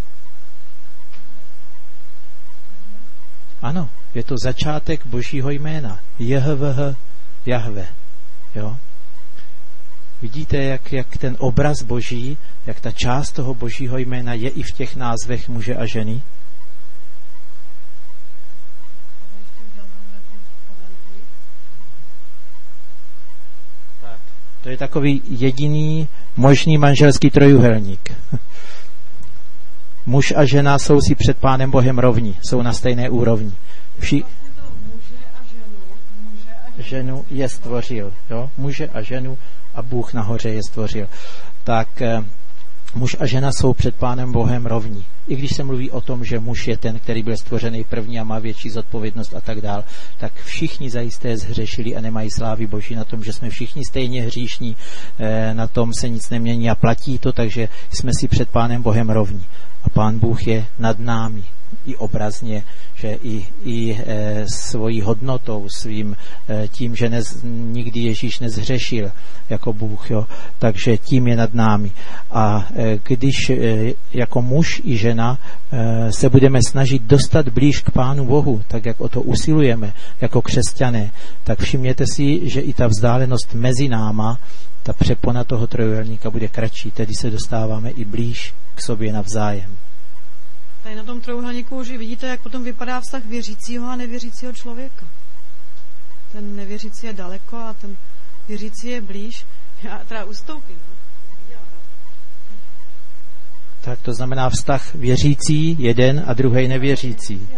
Ano, je to začátek Božího jména. Jehvh, Jahve. Jo? Vidíte, jak, jak ten obraz Boží, jak ta část toho Božího jména je i v těch názvech muže a ženy? Tak, to je takový jediný možný manželský trojúhelník. Muž a žena jsou si před Pánem Bohem rovní, jsou na stejné úrovni. Vši... ženu je stvořil, jo? Muže a ženu a Bůh nahoře je stvořil. Tak eh, muž a žena jsou před Pánem Bohem rovní. I když se mluví o tom, že muž je ten, který byl stvořený první a má větší zodpovědnost a tak dál, tak všichni zajisté zhřešili a nemají slávy Boží na tom, že jsme všichni stejně hříšní, eh, na tom se nic nemění a platí to, takže jsme si před Pánem Bohem rovní. A Pán Bůh je nad námi. I obrazně, že i, i e, svojí hodnotou, svým e, tím, že nez, nikdy Ježíš nezhřešil jako Bůh, jo, takže tím je nad námi. A e, když e, jako muž i žena e, se budeme snažit dostat blíž k Pánu Bohu, tak jak o to usilujeme jako křesťané, tak všimněte si, že i ta vzdálenost mezi náma, ta přepona toho trojúhelníka bude kratší, tedy se dostáváme i blíž k sobě navzájem. Tady na tom trojúhelníku už vidíte, jak potom vypadá vztah věřícího a nevěřícího člověka. Ten nevěřící je daleko a ten věřící je blíž. Já teda ustoupím. Tak to znamená vztah věřící jeden a druhý nevěřící.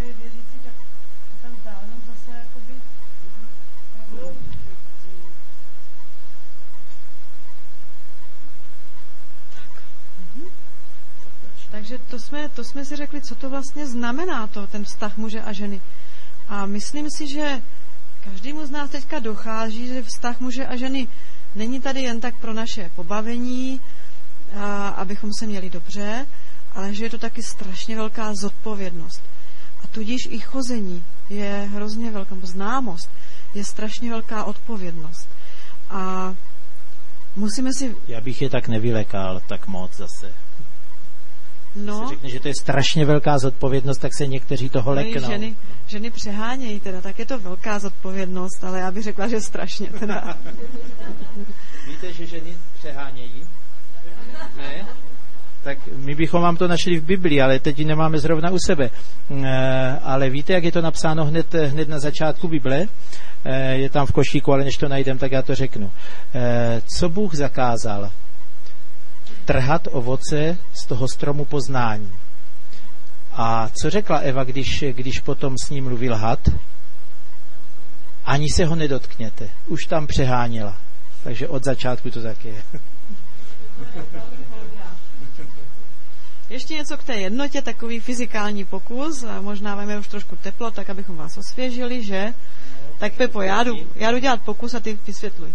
Takže to jsme, to jsme si řekli, co to vlastně znamená, to, ten vztah muže a ženy. A myslím si, že každému z nás teďka dochází, že vztah muže a ženy není tady jen tak pro naše pobavení, a, abychom se měli dobře, ale že je to taky strašně velká zodpovědnost. A tudíž i chození je hrozně velká, známost je strašně velká odpovědnost. A musíme si... Já bych je tak nevylekal tak moc zase. No. Když se řekne, že to je strašně velká zodpovědnost, tak se někteří toho leknou. Ženy, ženy přehánějí teda, tak je to velká zodpovědnost, ale já bych řekla, že strašně teda. Víte, že ženy přehánějí? Ne? Tak my bychom vám to našli v Biblii, ale teď ji nemáme zrovna u sebe. E, ale víte, jak je to napsáno hned, hned na začátku Bible? E, je tam v košíku, ale než to najdem, tak já to řeknu. E, co Bůh zakázal? Trhat ovoce z toho stromu poznání. A co řekla Eva, když, když potom s ním mluvil had? Ani se ho nedotkněte. Už tam přeháněla. Takže od začátku to tak je. Ještě něco k té jednotě, takový fyzikální pokus. A možná máme už trošku teplo, tak abychom vás osvěžili, že? Tak Pepo, já jdu, já jdu dělat pokus a ty vysvětluj.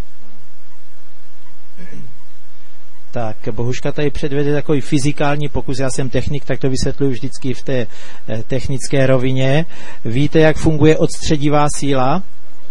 Tak Bohuška tady předvede takový fyzikální pokus, já jsem technik, tak to vysvětluji vždycky v té eh, technické rovině. Víte, jak funguje odstředivá síla?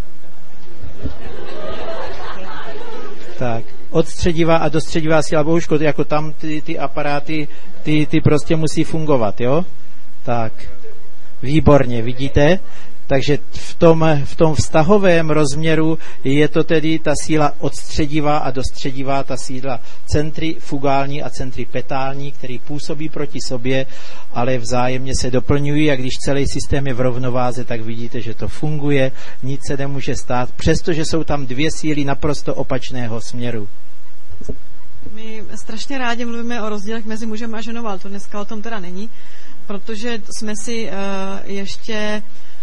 Tak, odstředivá a dostředivá síla, Bohuško, jako tam ty, ty aparáty, ty, ty prostě musí fungovat, jo? Tak, výborně, vidíte? Takže v tom, v tom vztahovém rozměru je to tedy ta síla odstředivá a dostředivá, ta síla centrifugální a centripetální, který působí proti sobě, ale vzájemně se doplňují a když celý systém je v rovnováze, tak vidíte, že to funguje, nic se nemůže stát, přestože jsou tam dvě síly naprosto opačného směru. My strašně rádi mluvíme o rozdílech mezi mužem a ženou, ale to dneska o tom teda není, protože jsme si uh, ještě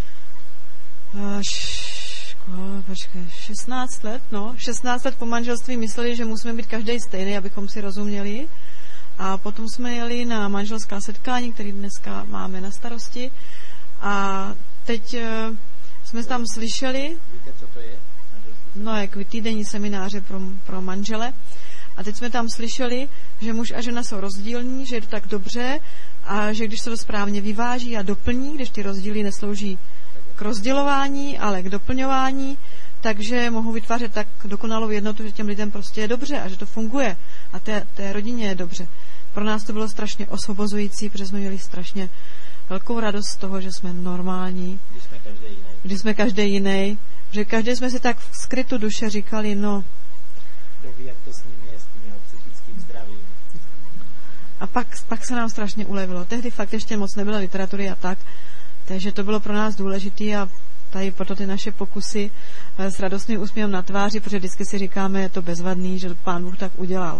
šestnáct let, no, šestnáct let po manželství mysleli, že musíme být každý stejný, abychom si rozuměli. A potom jsme jeli na manželská setkání, které dneska máme na starosti. A teď uh, jsme tam slyšeli, víte, co to je? No, jako týdenní semináře pro, pro manžele. A teď jsme tam slyšeli, že muž a žena jsou rozdílní, že je to tak dobře a že když se to správně vyváží a doplní, když ty rozdíly neslouží k rozdělování, ale k doplňování, takže mohou vytvářet tak dokonalou jednotu, že těm lidem prostě je dobře a že to funguje a té, té rodině je dobře. Pro nás to bylo strašně osvobozující, protože jsme měli strašně velkou radost z toho, že jsme normální, když jsme každý jiný, když jsme každý jiný, že každý jsme si tak v skrytu duše říkali, no, kdo ví, jak to s ním je, s tím jeho psychickým zdravím. A pak, pak se nám strašně ulevilo. Tehdy fakt ještě moc nebylo literatury a tak, takže to bylo pro nás důležité a tady proto ty naše pokusy s radostným úsměvem na tváři, protože vždycky si říkáme, je to bezvadný, že Pán Bůh tak udělal.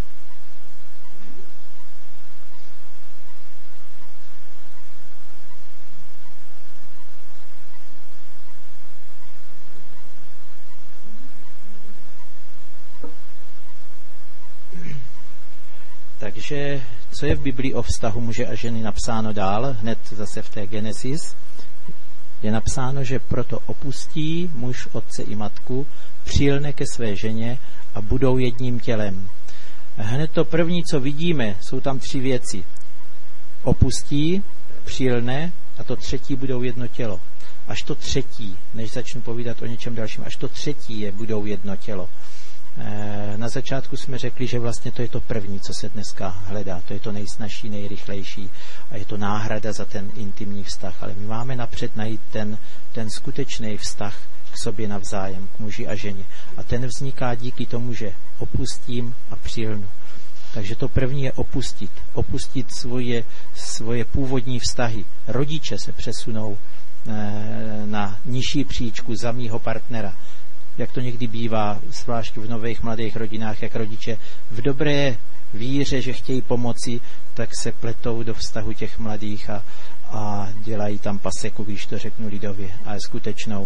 Takže co je v Biblii o vztahu muže a ženy napsáno dál, hned zase v té Genesis, je napsáno, že proto opustí muž otce i matku, přilne ke své ženě a budou jedním tělem. Hned to první, co vidíme, jsou tam tři věci. opustí, přilne a to třetí budou jedno tělo. Až to třetí, než začnu povídat o něčem dalším, až to třetí je budou jedno tělo. E, na začátku jsme řekli, že vlastně to je to první, co se dneska hledá. To je to nejsnažší, nejrychlejší a je to náhrada za ten intimní vztah. Ale my máme napřed najít ten, ten skutečný vztah k sobě navzájem, k muži a ženě. A ten vzniká díky tomu, že opustím a přilnu. Takže to první je opustit. Opustit svoje, svoje původní vztahy. Rodiče se přesunou e, na nižší příčku za mýho partnera. Jak to někdy bývá, zvlášť v nových mladých rodinách, jak rodiče v dobré víře, že chtějí pomoci, tak se pletou do vztahu těch mladých a, a dělají tam paseku, když to řeknu lidově, ale skutečnou.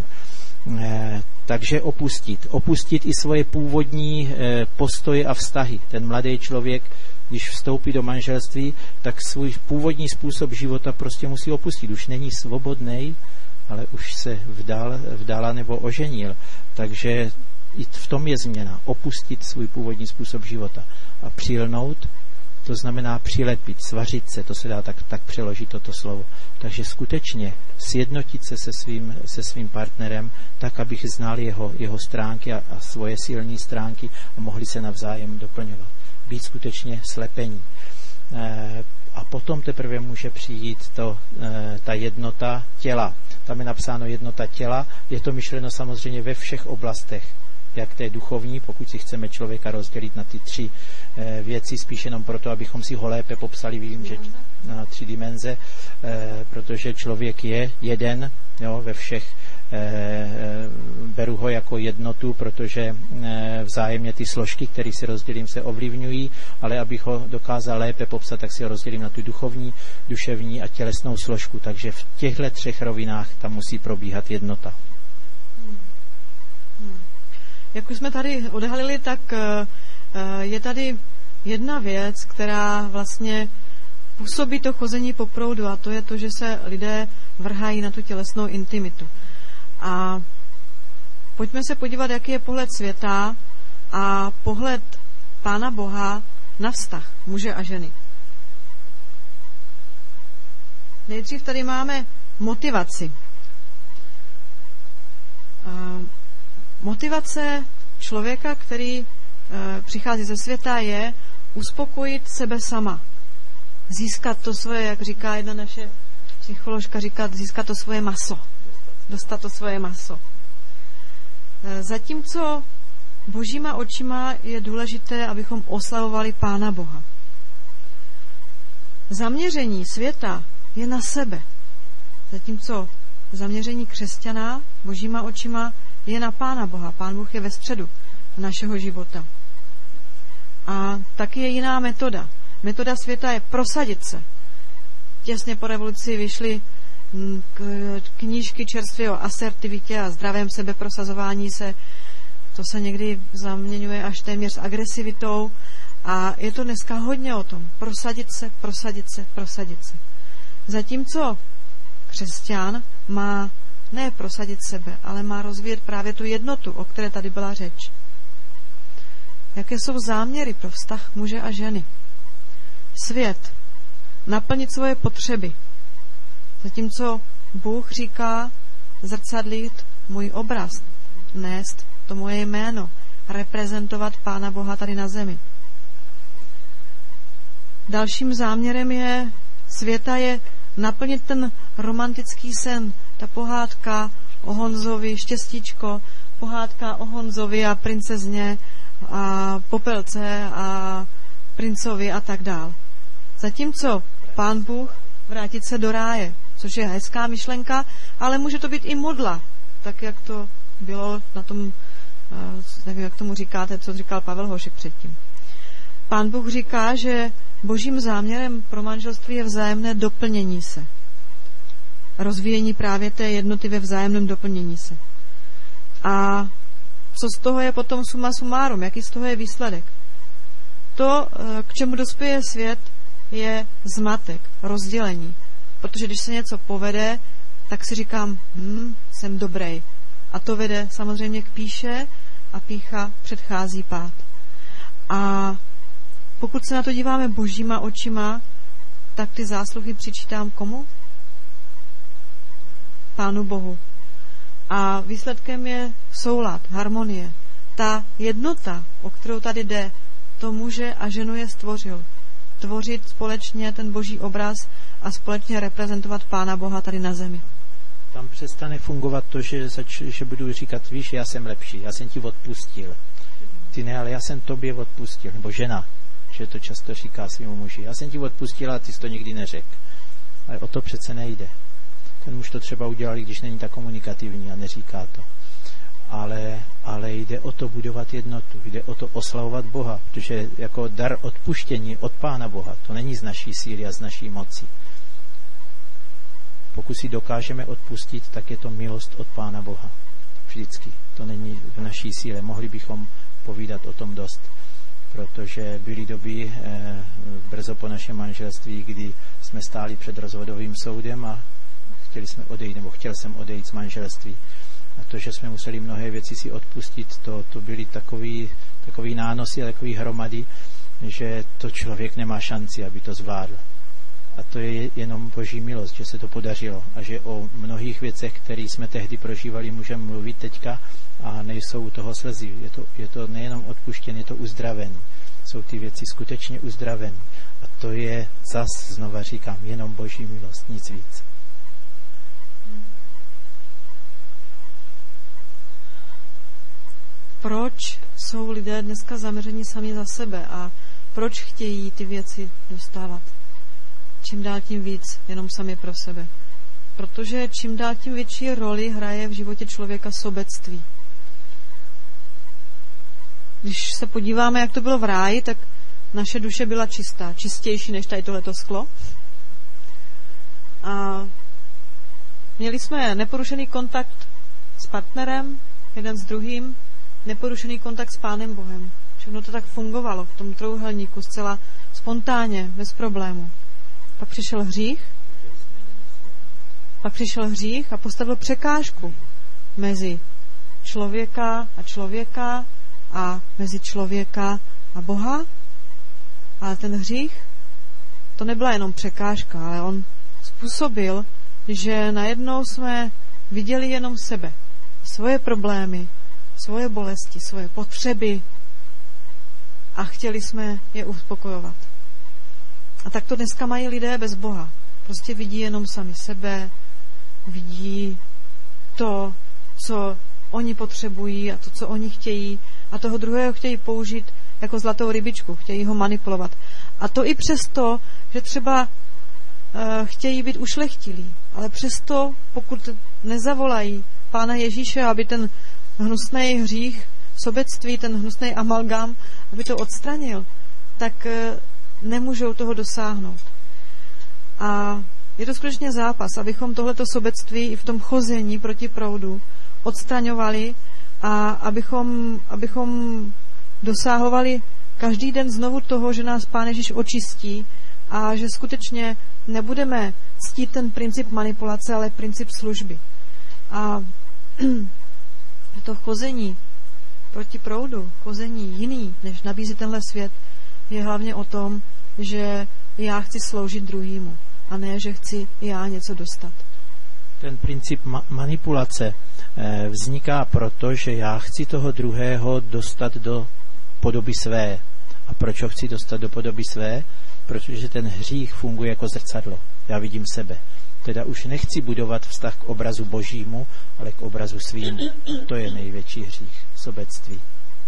E, takže opustit. Opustit i svoje původní e, postoje a vztahy. Ten mladý člověk, když vstoupí do manželství, tak svůj původní způsob života prostě musí opustit. Už není svobodnej, ale už se vdal, vdala nebo oženil. Takže i v tom je změna. Opustit svůj původní způsob života. A přilnout, to znamená přilepit, svařit se, to se dá tak, tak přeložit toto slovo. Takže skutečně sjednotit se se svým, se svým partnerem, tak, abych znal jeho, jeho stránky a, a svoje silné stránky a mohli se navzájem doplňovat. Být skutečně slepení. E, a potom teprve může přijít to, e, ta jednota těla. Tam je napsáno jednota těla, je to myšleno samozřejmě ve všech oblastech, jak té duchovní, pokud si chceme člověka rozdělit na ty tři e, věci, spíš jenom proto, abychom si ho lépe popsali, vím, že na tři dimenze, e, protože člověk je jeden, jo, ve všech, e, e, beru ho jako jednotu, protože e, vzájemně ty složky, které si rozdělím, se ovlivňují, ale abych ho dokázal lépe popsat, tak si ho rozdělím na tu duchovní, duševní a tělesnou složku, takže v těchto třech rovinách tam musí probíhat jednota. Hmm. Hmm. Jak už jsme tady odhalili, tak je tady jedna věc, která vlastně působí to chození po proudu, a to je to, že se lidé vrhají na tu tělesnou intimitu. A pojďme se podívat, jaký je pohled světa a pohled Pána Boha na vztah muže a ženy. Nejdřív tady máme motivaci. Motivace člověka, který e, přichází ze světa, je uspokojit sebe sama. Získat to svoje, jak říká jedna naše psycholožka, říkat, získat to svoje maso. Dostat to svoje maso. E, zatímco božíma očima je důležité, abychom oslavovali Pána Boha. Zaměření světa je na sebe. Zatímco zaměření křesťana božíma očima je na Pána Boha. Pán Bůh je ve středu našeho života. A taky je jiná metoda. Metoda světa je prosadit se. Těsně po revoluci vyšly knížky čerstvě o asertivitě a zdravém sebeprosazování se. To se někdy zaměňuje až téměř s agresivitou. A je to dneska hodně o tom. Prosadit se, prosadit se, prosadit se. Zatímco křesťan má ne prosadit sebe, ale má rozvíjet právě tu jednotu, o které tady byla řeč. Jaké jsou záměry pro vztah muže a ženy? Svět. Naplnit svoje potřeby. Zatímco Bůh říká zrcadlit můj obraz, nést to moje jméno, reprezentovat Pána Boha tady na zemi. Dalším záměrem je světa je naplnit ten romantický sen, ta pohádka o Honzovi, štěstíčko, pohádka o Honzovi a princezně a popelce a princovi a tak dál. Zatímco Pán Bůh vrátit se do ráje, což je hezká myšlenka, ale může to být i modla, tak jak to bylo na tom, nevím, jak tomu říkáte, co říkal Pavel Hošek předtím. Pán Bůh říká, že božím záměrem pro manželství je vzájemné doplnění se. Rozvíjení právě té jednoty ve vzájemném doplnění se. A co z toho je potom suma sumárum? Jaký z toho je výsledek? To, k čemu dospěje svět, je zmatek, rozdělení. Protože když se něco povede, tak si říkám, hm, jsem dobrý. A to vede samozřejmě k pýše a pýcha předchází pád. A pokud se na to díváme božíma očima, tak ty zásluhy přičítám komu? Pánu Bohu. A výsledkem je soulad, harmonie. Ta jednota, o kterou tady jde, to muže a ženu je stvořil. Tvořit společně ten boží obraz a společně reprezentovat Pána Boha tady na zemi. Tam přestane fungovat to, že, zač, že budu říkat, víš, já jsem lepší, já jsem ti odpustil. Ty ne, ale já jsem tobě odpustil. Nebo žena, že to často říká svému muži. Já jsem ti odpustila a ty jsi to nikdy neřekl. Ale o to přece nejde. Ten muž to třeba udělal, když není tak komunikativní a neříká to. Ale, ale jde o to budovat jednotu, jde o to oslavovat Boha, protože jako dar odpuštění od Pána Boha, to není z naší síly a z naší moci. Pokud si dokážeme odpustit, tak je to milost od Pána Boha. Vždycky. To není v naší síle. Mohli bychom povídat o tom dost, protože byly doby eh, brzo po našem manželství, kdy jsme stáli před rozvodovým soudem a chtěli jsme odejít, nebo chtěl jsem odejít z manželství. A to, že jsme museli mnohé věci si odpustit, to, to byly takový, takový nánosy a takový hromady, že to člověk nemá šanci, aby to zvládl. A to je jenom boží milost, že se to podařilo a že o mnohých věcech, které jsme tehdy prožívali, můžeme mluvit teďka a nejsou u toho slzy. Je to, je to nejenom odpuštěn, je to uzdravený. Jsou ty věci skutečně uzdravený. A to je zas, znova říkám, jenom boží milost, nic víc. Proč jsou lidé dneska zaměření sami za sebe a proč chtějí ty věci dostávat? Čím dál tím víc, jenom sami pro sebe. Protože čím dál tím větší roli hraje v životě člověka sobectví. Když se podíváme, jak to bylo v ráji, tak naše duše byla čistá, čistější než tady tohleto sklo. A měli jsme neporušený kontakt s partnerem, jeden s druhým, neporušený kontakt s Pánem Bohem. Všechno to tak fungovalo v tom trojúhelníku zcela spontánně, bez problému. Pak přišel hřích, pak přišel hřích a postavil překážku mezi člověka a člověka a mezi člověka a Boha. Ale ten hřích, to nebyla jenom překážka, ale on způsobil, že najednou jsme viděli jenom sebe, svoje problémy, svoje bolesti, svoje potřeby a chtěli jsme je uspokojovat. A tak to dneska mají lidé bez Boha. Prostě vidí jenom sami sebe, vidí to, co oni potřebují a to, co oni chtějí a toho druhého chtějí použít jako zlatou rybičku, chtějí ho manipulovat. A to i přesto, že třeba uh, chtějí být ušlechtilí, ale přesto, pokud nezavolají Pána Ježíše, aby ten hnusný hřích, sobectví, ten hnusný amalgám, aby to odstranil, tak uh, nemůžou toho dosáhnout. A je to skutečně zápas, abychom tohleto sobectví i v tom chození proti proudu odstraňovali a abychom, abychom dosahovali každý den znovu toho, že nás Pán Ježíš očistí a že skutečně nebudeme ctít ten princip manipulace, ale princip služby. A to chození proti proudu, chození jiný, než nabízí tenhle svět, je hlavně o tom, že já chci sloužit druhýmu a ne, že chci já něco dostat. Ten princip ma- manipulace eh, vzniká proto, že já chci toho druhého dostat do podoby své. A proč ho chci dostat do podoby své? Protože ten hřích funguje jako zrcadlo. Já vidím sebe. Teda už nechci budovat vztah k obrazu božímu, ale k obrazu svým. To je největší hřích, sobectví.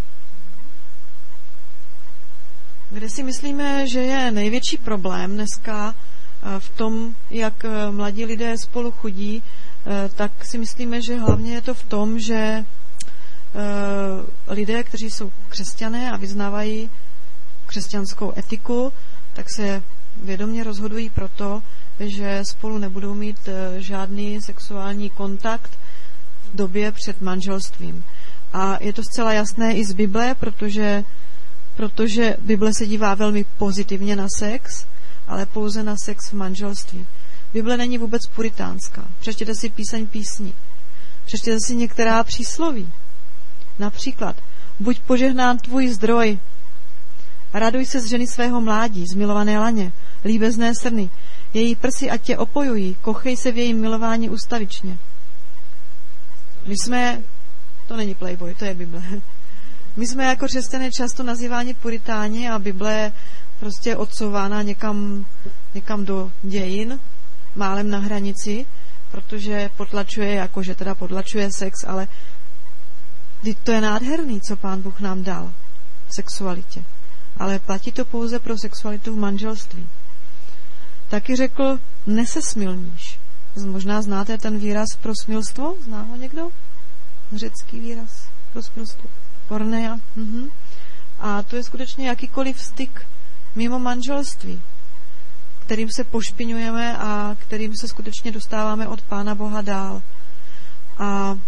Kde si myslíme, že je největší problém dneska v tom, jak mladí lidé spolu chodí, tak si myslíme, že hlavně je to v tom, že lidé, kteří jsou křesťané a vyznávají křesťanskou etiku, tak se vědomě rozhodují proto, že spolu nebudou mít žádný sexuální kontakt v době před manželstvím. A je to zcela jasné i z Bible, protože protože Bible se dívá velmi pozitivně na sex, ale pouze na sex v manželství. Bible není vůbec puritánská. Přečtěte si píseň písní. Přečtěte si některá přísloví. Například, buď požehnán tvůj zdroj, raduj se z ženy svého mládí, z milované laně, líbezné srny. Její prsy ať tě opojují, kochej se v jejím milování ustavičně. My jsme, to není Playboy, to je Bible. My jsme jako křesťané často nazýváni puritáni a Bible je prostě odsouvána někam, někam do dějin, málem na hranici, protože potlačuje, jakože teda potlačuje sex, ale to je nádherný, co Pán Bůh nám dal v sexualitě. Ale platí to pouze pro sexualitu v manželství. Taky řekl, nesesmilníš. Možná znáte ten výraz pro smilstvo? Zná ho někdo? Řecký výraz pro smilstvo. Porneia. Mhm. A to je skutečně jakýkoliv styk mimo manželství, kterým se pošpiňujeme a kterým se skutečně dostáváme od Pána Boha dál. A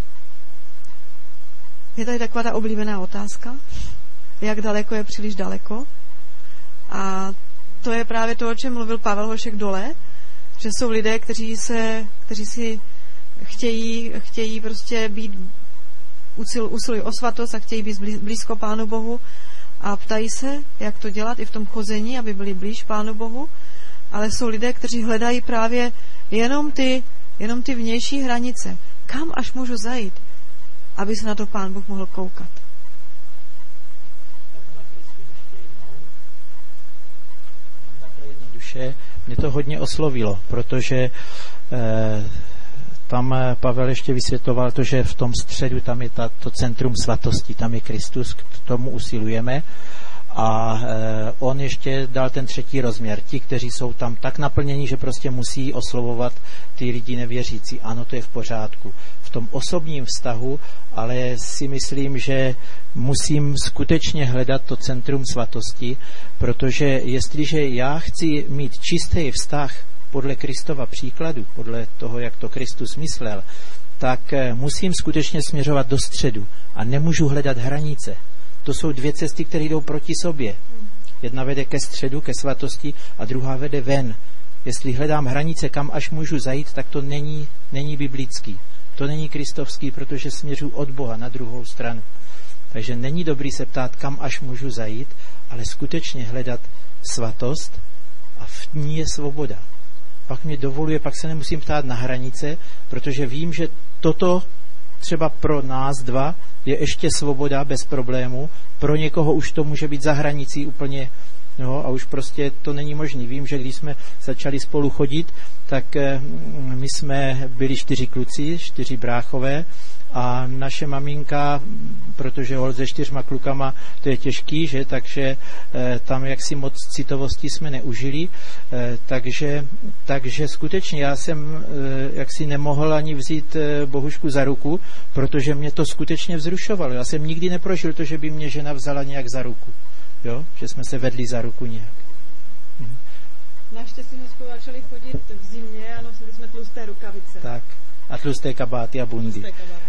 je tady taková ta oblíbená otázka, jak daleko je příliš daleko. A to je právě to, o čem mluvil Pavel Hošek dole, že jsou lidé, kteří se, kteří si chtějí, chtějí prostě být, usilují o svatost a chtějí být blízko Pánu Bohu a ptají se, jak to dělat i v tom chození, aby byli blíž Pánu Bohu, ale jsou lidé, kteří hledají právě jenom ty, jenom ty vnější hranice. Kam až můžu zajít, aby se na to Pán Bůh mohl koukat. Mě to hodně oslovilo, protože eh, tam Pavel ještě vysvětloval to, že v tom středu tam je ta, to centrum svatosti, tam je Kristus, k tomu usilujeme. A eh, on ještě dal ten třetí rozměr. Ti, kteří jsou tam tak naplnění, že prostě musí oslovovat ty lidi nevěřící. Ano, to je v pořádku. V tom osobním vztahu, ale si myslím, že musím skutečně hledat to centrum svatosti, protože jestliže já chci mít čistý vztah podle Kristova příkladu, podle toho, jak to Kristus myslel, tak musím skutečně směřovat do středu a nemůžu hledat hranice. To jsou dvě cesty, které jdou proti sobě. Jedna vede ke středu, ke svatosti a druhá vede ven. Jestli hledám hranice, kam až můžu zajít, tak to není, není biblický. To není kristovský, protože směřuji od Boha na druhou stranu. Takže není dobrý se ptát, kam až můžu zajít, ale skutečně hledat svatost a v ní je svoboda. Pak mě dovoluje, pak se nemusím ptát na hranice, protože vím, že toto třeba pro nás dva je ještě svoboda bez problému, pro někoho už to může být za hranicí úplně, no, a už prostě to není možné. Vím, že když jsme začali spolu chodit, tak my jsme byli čtyři kluci, čtyři bráchové a naše maminka, protože hol se čtyřma klukama, to je těžký, že, takže eh, tam jaksi moc citovosti jsme neužili, eh, takže, takže skutečně já jsem eh, jaksi nemohl ani vzít eh, Bohušku za ruku, protože mě to skutečně vzrušovalo. Já jsem nikdy neprožil to, že by mě žena vzala nějak za ruku, jo, že jsme se vedli za ruku nějak. Hm. Naštěstí jsme spolu začali chodit v zimě a nosili jsme tlusté rukavice. Tak. A tlusté kabáty a bundy.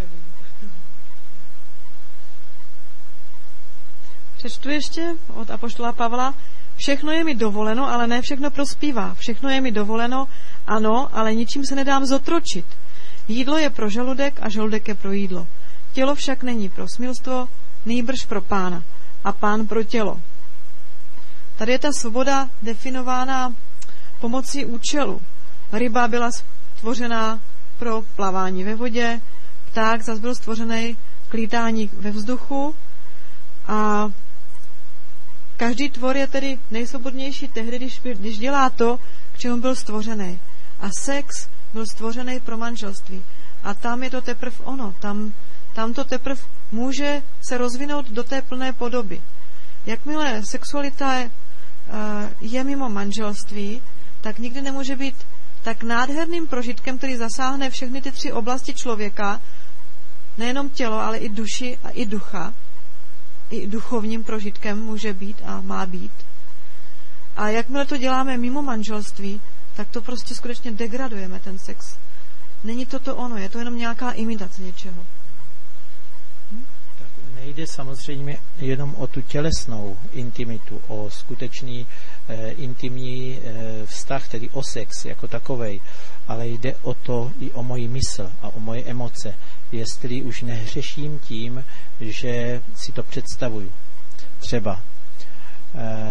Přečtu ještě od apoštola Pavla. Všechno je mi dovoleno, ale ne všechno prospívá. Všechno je mi dovoleno, ano, ale ničím se nedám zotročit. Jídlo je pro žaludek a žaludek je pro jídlo. Tělo však není pro smilstvo, nýbrž pro Pána a Pán pro tělo. Tady je ta svoboda definována pomocí účelu. Ryba byla stvořená pro plavání ve vodě, pták zase byl stvořený k lítání ve vzduchu a každý tvor je tedy nejsvobodnější tehdy, když, když dělá to, k čemu byl stvořený. A sex byl stvořený pro manželství. A tam je to teprve ono. Tam, tam to teprve může se rozvinout do té plné podoby. Jakmile sexualita je, je mimo manželství, tak nikdy nemůže být tak nádherným prožitkem, který zasáhne všechny ty tři oblasti člověka, nejenom tělo, ale i duši a i ducha. I duchovním prožitkem může být a má být. A jakmile to děláme mimo manželství, tak to prostě skutečně degradujeme, ten sex. Není to to ono, je to jenom nějaká imitace něčeho. Hm? Tak nejde samozřejmě jenom o tu tělesnou intimitu, o skutečný eh, intimní eh, vztah, tedy o sex jako takovej, ale jde o to i o moji mysl a o moje emoce. Jestli už nehřeším tím, že si to představuju. Třeba. E,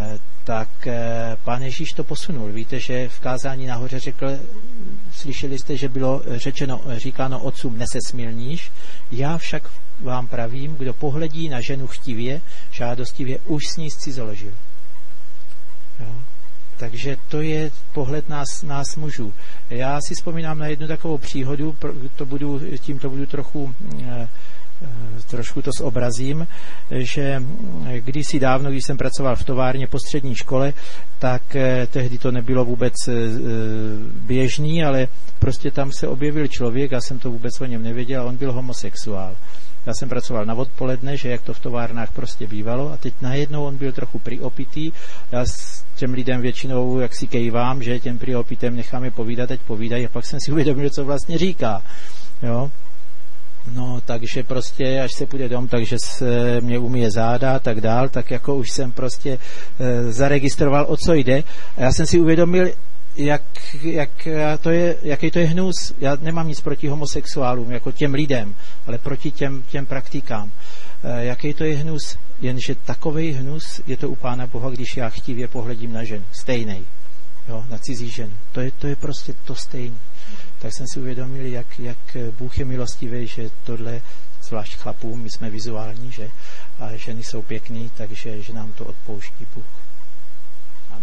tak Pán Ježíš to posunul. Víte, že v kázání nahoře řekl, slyšeli jste, že bylo řečeno, říkáno otcům, nesesmilníš, já však vám pravím, kdo pohledí na ženu chtivě, žádostivě, už s ní zcizoložil. Jo? Takže to je pohled nás, nás mužů. Já si vzpomínám na jednu takovou příhodu, to budu, tím to budu trochu, trošku to zobrazím, že kdysi dávno, když jsem pracoval v továrně po střední škole, tak tehdy to nebylo vůbec běžný, ale prostě tam se objevil člověk, já jsem to vůbec o něm nevěděl, on byl homosexuál. Já jsem pracoval na odpoledne, že jak to v továrnách prostě bývalo, a teď najednou on byl trochu priopitý. Já s těm lidem většinou, jak si kejvám, že těm priopitem necháme povídat, teď povídají, a pak jsem si uvědomil, co vlastně říká. Jo? No, takže prostě, až se půjde dom, takže se mě umije záda a tak dál, tak jako už jsem prostě e, zaregistroval, o co jde. A já jsem si uvědomil, jak, jak to je, jaký to je hnus. Já nemám nic proti homosexuálům, jako těm lidem, ale proti těm, těm praktikám. E, jaký to je hnus? Jenže takovej hnus je to u Pána Boha, když já chtivě pohledím na ženu. Stejnej. Jo, na cizí ženu. To je, to je prostě to stejné. Tak jsem si uvědomil, jak, jak Bůh je milostivý, že tohle, zvlášť chlapům, my jsme vizuální, že? A ženy jsou pěkný, takže že nám to odpouští Bůh. Ano.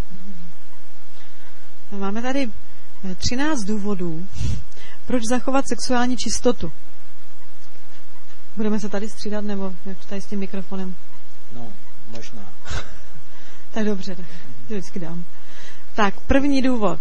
Máme tady třináct důvodů, proč zachovat sexuální čistotu. Budeme se tady střídat, nebo jak tady s tím mikrofonem? No, možná. Tak dobře, tak vždycky dám. Tak, první důvod.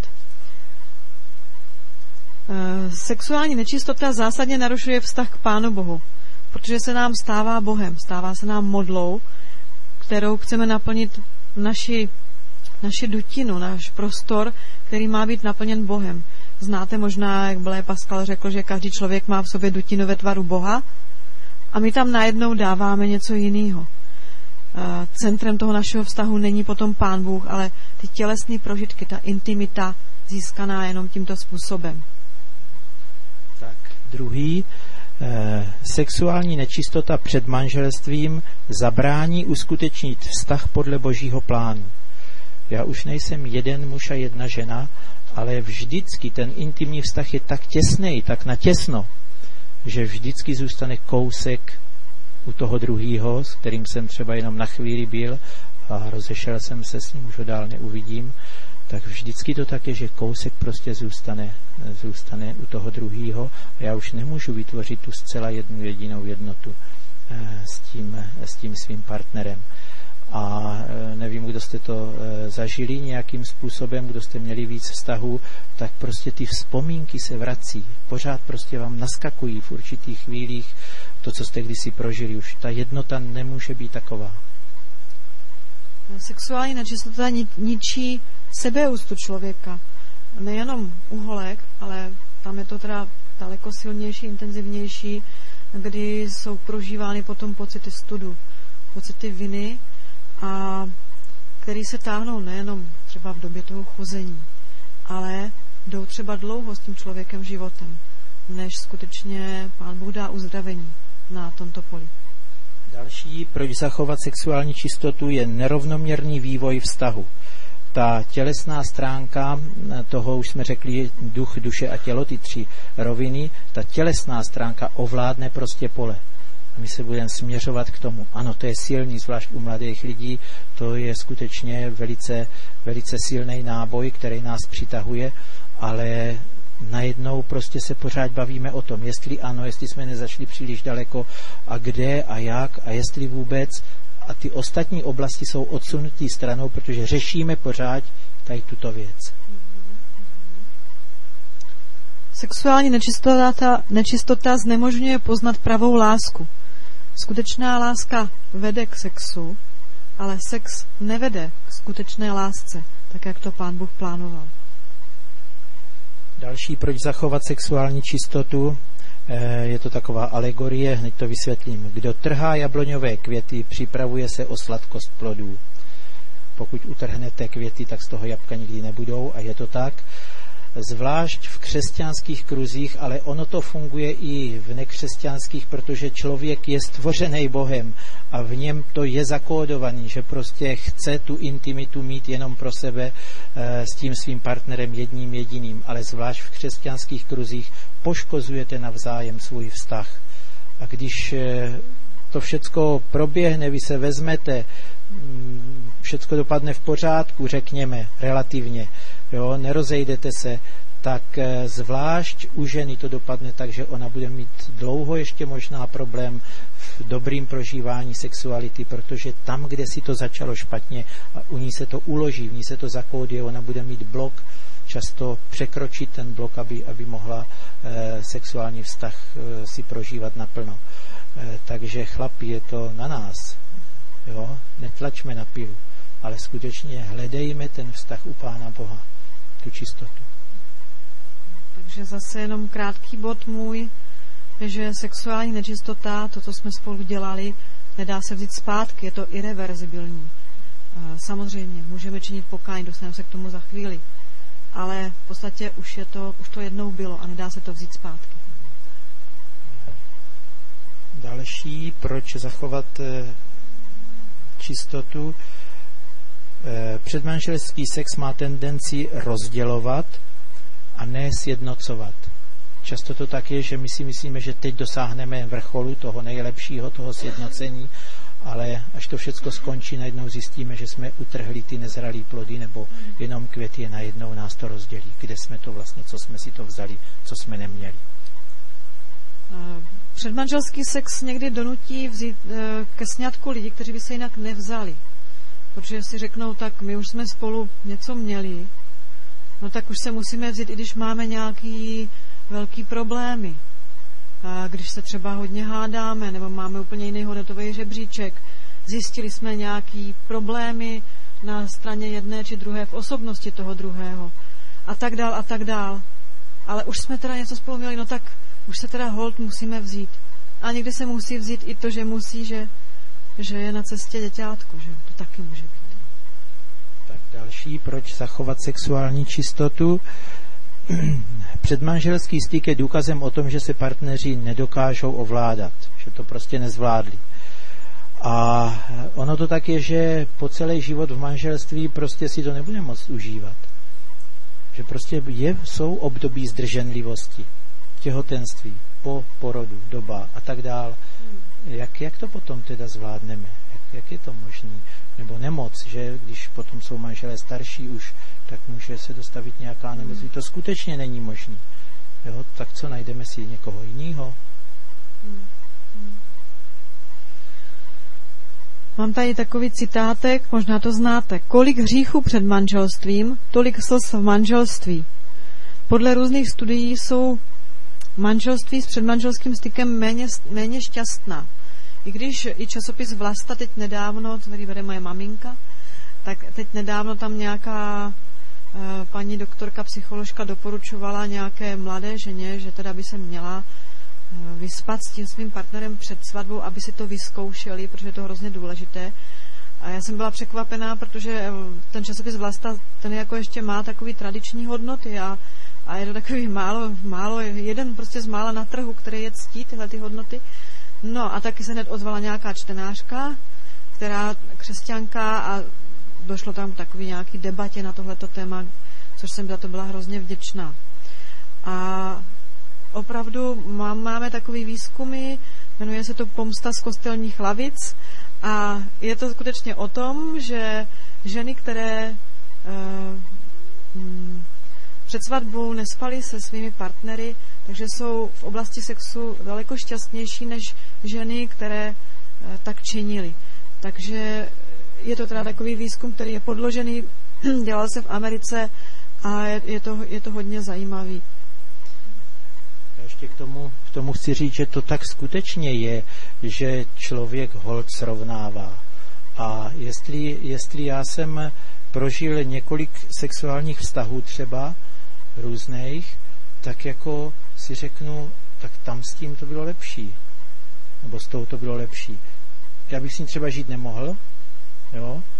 Sexuální nečistota zásadně narušuje vztah k Pánu Bohu, protože se nám stává Bohem, stává se nám modlou, kterou chceme naplnit naši, naši dutinu, náš prostor, který má být naplněn Bohem. Znáte možná, jak Blaise Pascal řekl, že každý člověk má v sobě dutinu ve tvaru Boha, a my tam najednou dáváme něco jiného. Centrem toho našeho vztahu není potom Pán Bůh, ale ty tělesné prožitky, ta intimita získaná jenom tímto způsobem. Tak, druhý, eh, sexuální nečistota před manželstvím zabrání uskutečnit vztah podle Božího plánu. Já už nejsem jeden muž a jedna žena, ale vždycky ten intimní vztah je tak těsnej, tak natěsno, že vždycky zůstane kousek u toho druhýho, s kterým jsem třeba jenom na chvíli byl a rozešel jsem se s ním, už ho dál neuvidím, tak vždycky to tak je, že kousek prostě zůstane, zůstane u toho druhýho a já už nemůžu vytvořit tu zcela jednu jedinou jednotu s tím, s tím svým partnerem. A nevím, kdo jste to zažili nějakým způsobem, kdo jste měli víc vztahů, tak prostě ty vzpomínky se vrací. Pořád prostě vám naskakují v určitých chvílích to, co jste kdysi prožili. Už ta jednota nemůže být taková. Sexuální nečistota ničí sebeúctu člověka. Nejenom u holek, ale tam je to teda daleko silnější, intenzivnější, kdy jsou prožívány potom pocity studu, pocity viny, a který se táhnou nejenom třeba v době toho chození, ale jdou třeba dlouho s tím člověkem životem, než skutečně Pán Bůh dá uzdravení na tomto poli. Další, proč zachovat sexuální čistotu, je nerovnoměrný vývoj vztahu. Ta tělesná stránka, toho už jsme řekli, duch, duše a tělo, ty tři roviny, ta tělesná stránka ovládne prostě pole. A my se budeme směřovat k tomu. Ano, to je silný, zvlášť u mladých lidí, to je skutečně velice, velice silný náboj, který nás přitahuje, ale najednou prostě se pořád bavíme o tom, jestli ano, jestli jsme nezašli příliš daleko a kde a jak a jestli vůbec, a ty ostatní oblasti jsou odsunutý stranou, protože řešíme pořád tady tuto věc. Sexuální nečistota, nečistota znemožňuje poznat pravou lásku. Skutečná láska vede k sexu, ale sex nevede k skutečné lásce, tak jak to Pán Bůh plánoval. Další, proč zachovat sexuální čistotu, je to taková alegorie, hned to vysvětlím. Kdo trhá jabloňové květy, připravuje se o sladkost plodů. Pokud utrhnete květy, tak z toho jabka nikdy nebudou, a je to tak. zvlášť v křesťanských kruzích, ale ono to funguje i v nekřesťanských, protože člověk je stvořený Bohem a v něm to je zakódovaný, že prostě chce tu intimitu mít jenom pro sebe e, s tím svým partnerem jedním jediným, ale zvlášť v křesťanských kruzích poškozujete navzájem svůj vztah. A když e, to všecko proběhne, vy se vezmete, všecko dopadne v pořádku, řekněme, relativně, jo, nerozejdete se, tak zvlášť u ženy to dopadne tak, že ona bude mít dlouho ještě možná problém v dobrým prožívání sexuality, protože tam, kde si to začalo špatně a u ní se to uloží, v ní se to zakóduje, ona bude mít blok, často překročit ten blok, aby, aby mohla e, sexuální vztah e, si prožívat naplno. E, takže chlapi, je to na nás. Jo? Netlačme na pilu, ale skutečně hledejme ten vztah u Pána Boha, tu čistotu. Takže zase jenom krátký bod můj, že sexuální nečistota, to, co jsme spolu dělali, nedá se vzít zpátky, je to irreverzibilní. Samozřejmě, můžeme činit pokání, dostaneme se k tomu za chvíli, ale v podstatě už, je to, už to jednou bylo a nedá se to vzít zpátky. Další, proč zachovat čistotu. Předmanželský sex má tendenci rozdělovat a ne sjednocovat. Často to tak je, že my si myslíme, že teď dosáhneme vrcholu toho nejlepšího, toho sjednocení, ale až to všecko skončí, najednou zjistíme, že jsme utrhli ty nezralý plody, nebo jenom květy a najednou nás to rozdělí. Kde jsme to vlastně, co jsme si to vzali, co jsme neměli. Předmanželský sex někdy donutí vzít ke sňatku lidi, kteří by se jinak nevzali. Protože si řeknou, tak my už jsme spolu něco měli, no tak už se musíme vzít, i když máme nějaký velký problémy. A když se třeba hodně hádáme, nebo máme úplně jiný hodnotový žebříček, zjistili jsme nějaký problémy na straně jedné či druhé v osobnosti toho druhého. A tak dál, a tak dál. Ale už jsme teda něco spolu měli, no tak už se teda hold musíme vzít. A někdy se musí vzít i to, že musí, že, že je na cestě děťátko, že to taky může být. Tak další, proč zachovat sexuální čistotu? Předmanželský styk je důkazem o tom, že se partneři nedokážou ovládat, že to prostě nezvládli. A ono to tak je, že po celý život v manželství prostě si to nebude moct užívat. Že prostě je, jsou období zdrženlivosti, těhotenství, po porodu, doba a tak dál. Jak, jak to potom teda zvládneme? Jak, jak je to možné? Nebo nemoc, že když potom jsou manželé starší už, tak může se dostavit nějaká nemoc. To skutečně není možné. Jo? Tak co, najdeme si někoho jiného? Mám tady takový citátek, možná to znáte. Kolik hříchů před manželstvím, tolik slz v manželství. Podle různých studií jsou manželství s předmanželským stykem méně, méně šťastná. I když i časopis Vlasta teď nedávno, který vede moje maminka, tak teď nedávno tam nějaká e, paní doktorka, psycholožka doporučovala nějaké mladé ženě, že teda by se měla e, vyspat s tím svým partnerem před svatbou, aby si to vyzkoušeli, protože je to hrozně důležité. A já jsem byla překvapená, protože ten časopis Vlasta, ten jako ještě má takový tradiční hodnoty a, a je to takový málo, málo, jeden prostě z mála na trhu, který je ctí tyhle ty hodnoty. No a taky se hned ozvala nějaká čtenářka, která křesťanka, a došlo tam k takový nějaký debatě na tohleto téma, což jsem za to byla hrozně vděčná. A opravdu máme takový výzkumy, jmenuje se to Pomsta z kostelních lavic a je to skutečně o tom, že ženy, které uh, před svatbou nespaly se svými partnery, takže jsou v oblasti sexu daleko šťastnější než ženy, které uh, tak činily. Takže je to teda takový výzkum, který je podložený, dělal se v Americe a je, je, to, je to hodně zajímavý. Já ještě k tomu, k tomu chci říct, že to tak skutečně je, že člověk holt srovnává. A jestli, jestli já jsem prožil několik sexuálních vztahů třeba různých, tak jako si řeknu, tak tam s tím to bylo lepší. Nebo s tou to bylo lepší. Já bych s ní třeba žít nemohl, jo,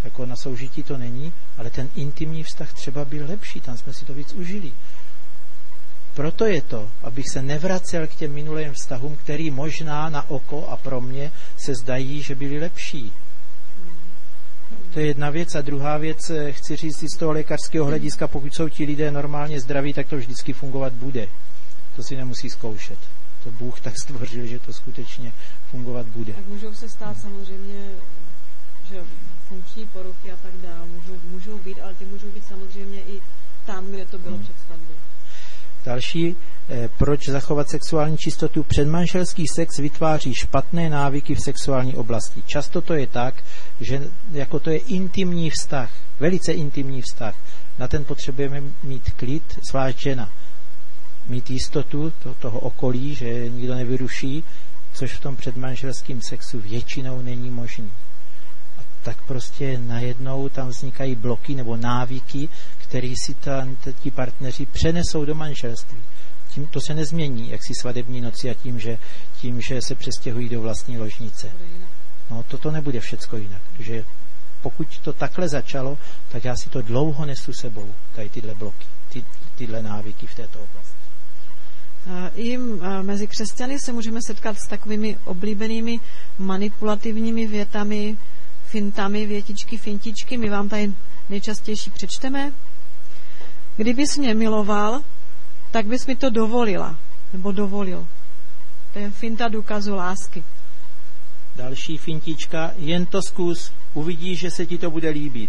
Jako na soužití to není, ale ten intimní vztah třeba byl lepší, tam jsme si to víc užili. Proto je to, abych se nevracel k těm minulým vztahům, který možná na oko a pro mě se zdají, že byly lepší. To je jedna věc. A druhá věc, chci říct z toho lékařského hlediska, pokud jsou ti lidé normálně zdraví, tak to vždycky fungovat bude. To si nemusí zkoušet. To Bůh tak stvořil, že to skutečně fungovat bude. Tak můžou se stát samozřejmě, že funkční poruchy a tak dále můžou, můžou být, ale ty můžou být samozřejmě i tam, kde to bylo hmm. před svatbou. Další, eh, proč zachovat sexuální čistotu? Předmanželský sex vytváří špatné návyky v sexuální oblasti. Často to je tak, že jako to je intimní vztah, velice intimní vztah. Na ten potřebujeme mít klid, zvlášť žena. Mít jistotu to, toho okolí, že nikdo nevyruší, což v tom předmanželském sexu většinou není možný. A tak prostě najednou tam vznikají bloky nebo návyky, který si ta, ti partneři přenesou do manželství. Tím to se nezmění, jak si svatební noci a tím, že, tím, že se přestěhují do vlastní ložnice. No, toto nebude všecko jinak. Takže pokud to takhle začalo, tak já si to dlouho nesu sebou, tady tyhle bloky, ty, tyhle návyky v této oblasti. I mezi křesťany se můžeme setkat s takovými oblíbenými manipulativními větami, fintami, větičky, fintičky. My vám tady nejčastější přečteme. Kdybys mě miloval, tak bys mi to dovolila, nebo dovolil. To je finta důkazu lásky. Další fintička, jen to zkus, uvidíš, že se ti to bude líbit.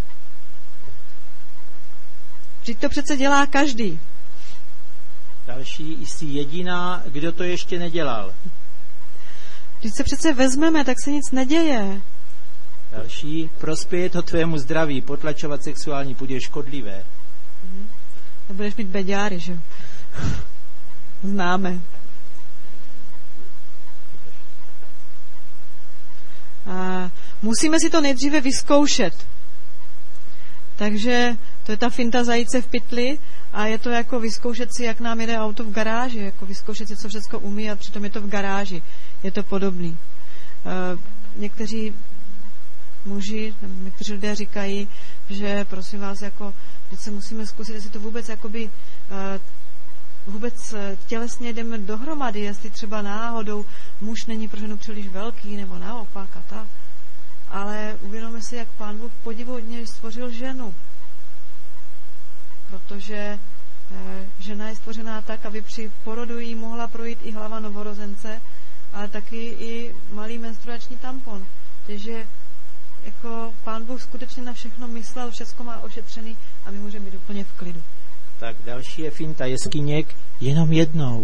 Vždyť to přece dělá každý. Další, jsi jediná, kdo to ještě nedělal. Když se přece vezmeme, tak se nic neděje. Další, prospěje to tvému zdraví, potlačovat sexuální půd je škodlivé. Mhm. To budeš mít beďáry, že? Známe. A musíme si to nejdříve vyzkoušet. Takže to je ta finta zajíce v pytli a je to jako vyzkoušet si, jak nám jede auto v garáži, jako vyzkoušet si, co všechno umí a přitom je to v garáži. Je to podobný. E, někteří muži, někteří lidé říkají, že prosím vás, jako, když se musíme zkusit, jestli to vůbec jakoby e, vůbec tělesně jdeme dohromady, jestli třeba náhodou muž není pro ženu příliš velký, nebo naopak a tak. Ale uvědomíme si, jak Pán Bůh podivuhodně stvořil ženu. Protože e, žena je stvořená tak, aby při porodu jí mohla projít i hlava novorozence, ale taky i malý menstruační tampon. Takže jako Pán Bůh skutečně na všechno myslel, všechno má ošetřený a my můžeme být úplně v klidu. Tak další je finta jeskyněk jenom jednou.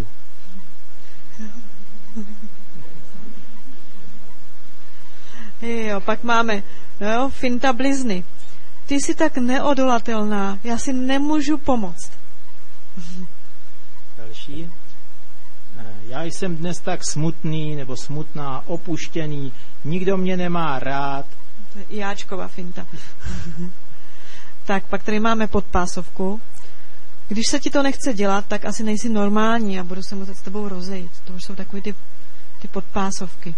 Jo, pak máme jo, finta blizny. Ty jsi tak neodolatelná, já si nemůžu pomoct. Další. Já jsem dnes tak smutný nebo smutná, opuštěný, nikdo mě nemá rád. To je jáčková finta. Tak, pak tady máme podpásovku. Když se ti to nechce dělat, tak asi nejsi normální a budu se muset s tebou rozejít. To už jsou takové ty, ty podpásovky.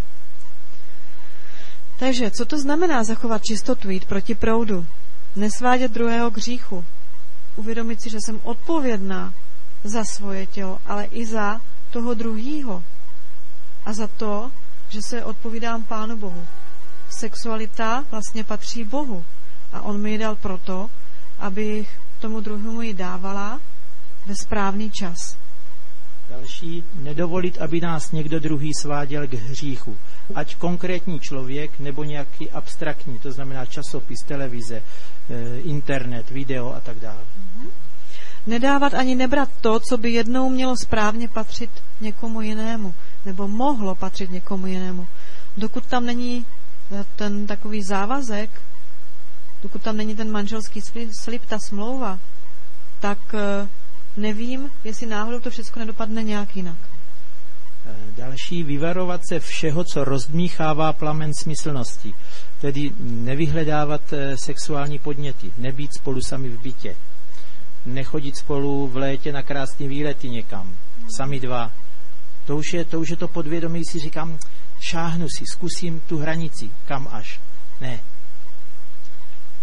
Takže, co to znamená zachovat čistotu, jít proti proudu? Nesvádět druhého k hříchu. Uvědomit si, že jsem odpovědná za svoje tělo, ale i za toho druhýho. A za to, že se odpovídám Pánu Bohu. Sexualita vlastně patří Bohu. A on mi ji dal proto, abych tomu druhému ji dávala ve správný čas. Další, nedovolit, aby nás někdo druhý sváděl k hříchu. Ať konkrétní člověk, nebo nějaký abstraktní, to znamená časopis, televize, internet, video a tak dále. Mm-hmm. Nedávat ani nebrat to, co by jednou mělo správně patřit někomu jinému, nebo mohlo patřit někomu jinému. Dokud tam není ten takový závazek, dokud tam není ten manželský slib, ta smlouva, tak nevím, jestli náhodou to všechno nedopadne nějak jinak. Další, vyvarovat se všeho, co rozdmíchává plamen smyslnosti. Tedy nevyhledávat sexuální podněty, nebýt spolu sami v bytě, nechodit spolu v létě na krásné výlety někam, sami dva. To už je to, už je to podvědomí, si říkám, šáhnu si, zkusím tu hranici, kam až. Ne.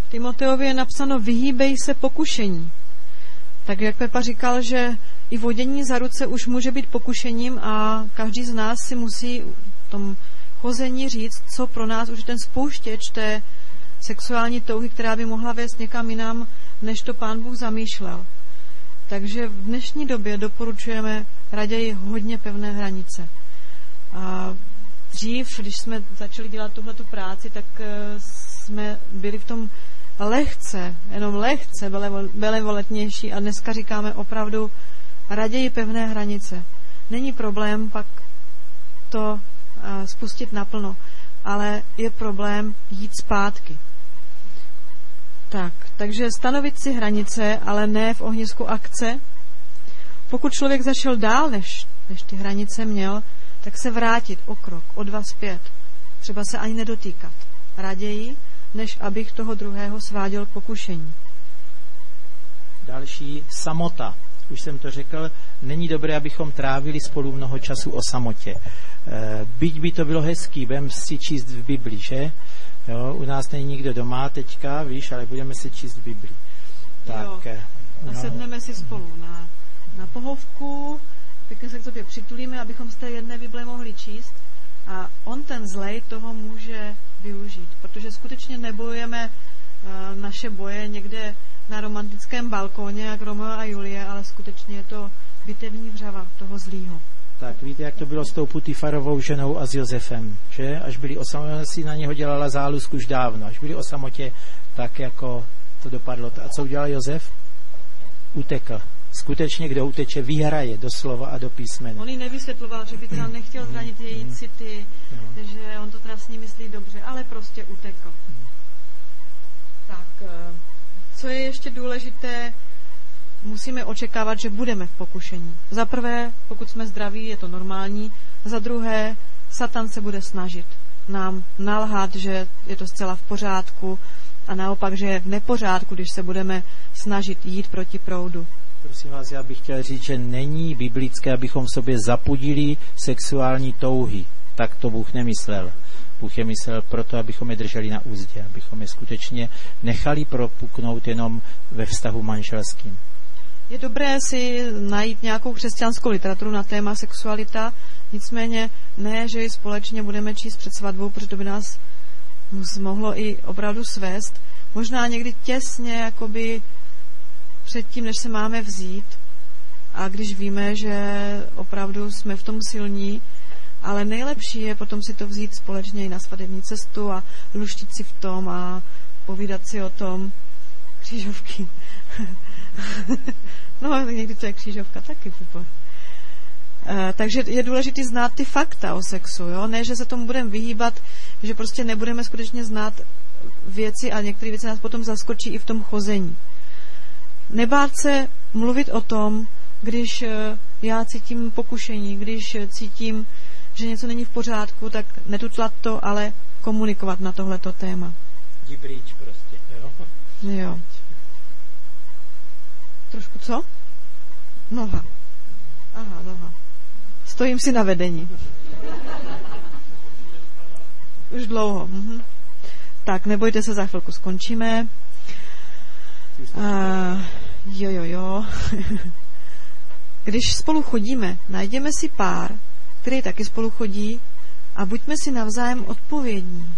Timoteovi je napsáno vyhýbej se pokušení. Tak jak Pepa říkal, že i vodění za ruce už může být pokušením a každý z nás si musí v tom chození říct, co pro nás už ten spouštěč té sexuální touhy, která by mohla vést někam jinam, než to Pán Bůh zamýšlel. Takže v dnešní době doporučujeme raději hodně pevné hranice. A dřív, když jsme začali dělat tuhletu práci, tak jsme byli v tom lehce, jenom lehce benevolentnější a dneska říkáme opravdu raději pevné hranice. Není problém pak to spustit naplno, ale je problém jít zpátky. Tak, takže stanovit si hranice, ale ne v ohnisku akce. Pokud člověk zašel dál, než, než ty hranice měl, tak se vrátit o krok, o dva zpět. Třeba se ani nedotýkat. Raději, než abych toho druhého sváděl k pokušení. Další, samota. Už jsem to řekl, není dobré, abychom trávili spolu mnoho času o samotě. E, byť by to bylo hezký, budeme si číst v Bibli, že? Jo, u nás není nikdo doma teďka, víš, ale budeme si číst v Bibli. Tak, jo, a no. Sedneme si spolu na, na pohovku, pěkně se k tobě přitulíme, abychom z té jedné Bible mohli číst a on ten zlej toho může využít, protože skutečně nebojujeme uh, naše boje někde na romantickém balkóně, jak Romeo a Julie, ale skutečně je to bitevní vřava toho zlýho. Tak víte, jak to bylo s tou Putifarovou ženou a s Josefem, že? Až byli o samotě, si na něho dělala zálusku už dávno, až byli o samotě, tak jako to dopadlo. A co udělal Josef? Utekl. Skutečně, kdo uteče, vyhraje doslova a do písmene. On jí nevysvětloval, že by teda nechtěl zranit její city, že on to teda s ní myslí dobře, ale prostě utekl. Tak, co je ještě důležité, musíme očekávat, že budeme v pokušení. Za prvé, pokud jsme zdraví, je to normální. Za druhé, Satan se bude snažit nám nalhat, že je to zcela v pořádku a naopak, že je v nepořádku, když se budeme snažit jít proti proudu. Prosím vás, já bych chtěl říct, že není biblické, abychom v sobě zapudili sexuální touhy. Tak to Bůh nemyslel. Bůh je myslel proto, abychom je drželi na úzdě, abychom je skutečně nechali propuknout jenom ve vztahu manželským. Je dobré si najít nějakou křesťanskou literaturu na téma sexualita, nicméně ne, že ji společně budeme číst před svatbou, protože to by nás mohlo i opravdu svést. Možná někdy těsně, jakoby předtím, než se máme vzít a když víme, že opravdu jsme v tom silní, ale nejlepší je potom si to vzít společně i na svatební cestu a luštit si v tom a povídat si o tom. Křížovky. No, někdy to je křížovka taky. Uh, takže je důležité znát ty fakta o sexu, jo? Ne, že se tomu budeme vyhýbat, že prostě nebudeme skutečně znát věci a některé věci nás potom zaskočí i v tom chození. Nebát se mluvit o tom, když uh, já cítím pokušení, když uh, cítím, že něco není v pořádku, tak netutlat to, ale komunikovat na tohleto téma. Jdi pryč prostě, jo? Jo. Trošku co? Noha. Aha, noha. Stojím si na vedení. Už dlouho. Mhm. Tak, nebojte se, za chvilku skončíme. Uh, jo, jo, jo. Když spolu chodíme, najděme si pár, který taky spolu chodí a buďme si navzájem odpovědní.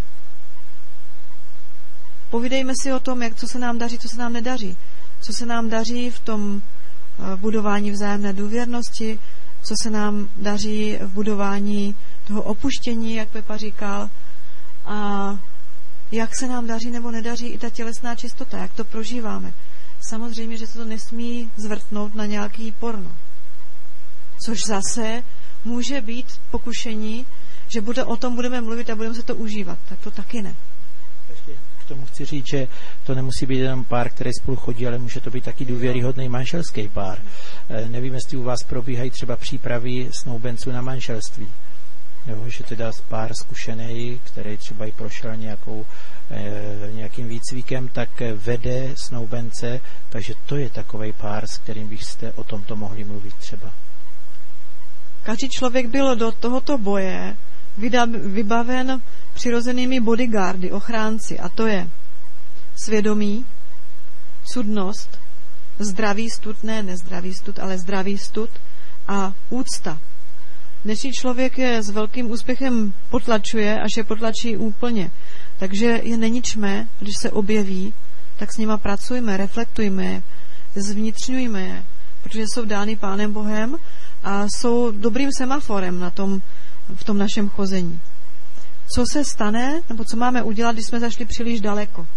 Povídejme si o tom, jak co se nám daří, co se nám nedaří. Co se nám daří v tom budování vzájemné důvěrnosti, co se nám daří v budování toho opuštění, jak Pepa říkal, a jak se nám daří nebo nedaří i ta tělesná čistota, jak to prožíváme. Samozřejmě, že se to nesmí zvrtnout na nějaký porno. Což zase může být pokušení, že bude, o tom budeme mluvit a budeme se to užívat. Tak to taky ne. K tomu chci říct, že to nemusí být jenom pár, který spolu chodí, ale může to být taky důvěryhodný manželský pár. E, nevím, jestli u vás probíhají třeba přípravy snoubenců na manželství. Jo, že teda pár zkušený, který třeba i prošel nějakou, e, nějakým výcvikem, tak vede snoubence, takže to je takovej pár, s kterým byste o tomto mohli mluvit třeba. Každý člověk byl do tohoto boje vybaven přirozenými bodyguardy, ochránci, a to je svědomí, cudnost, zdravý stud, ne nezdravý stud, ale zdravý stud a úcta. Dnešní člověk je s velkým úspěchem potlačuje, až je potlačí úplně. Takže je neničme, když se objeví, tak s nima pracujme, reflektujme je, zvnitřňujme je, protože jsou dány Pánem Bohem a jsou dobrým semaforem na tom, v tom našem chození. Co se stane, nebo co máme udělat, když jsme zašli příliš daleko?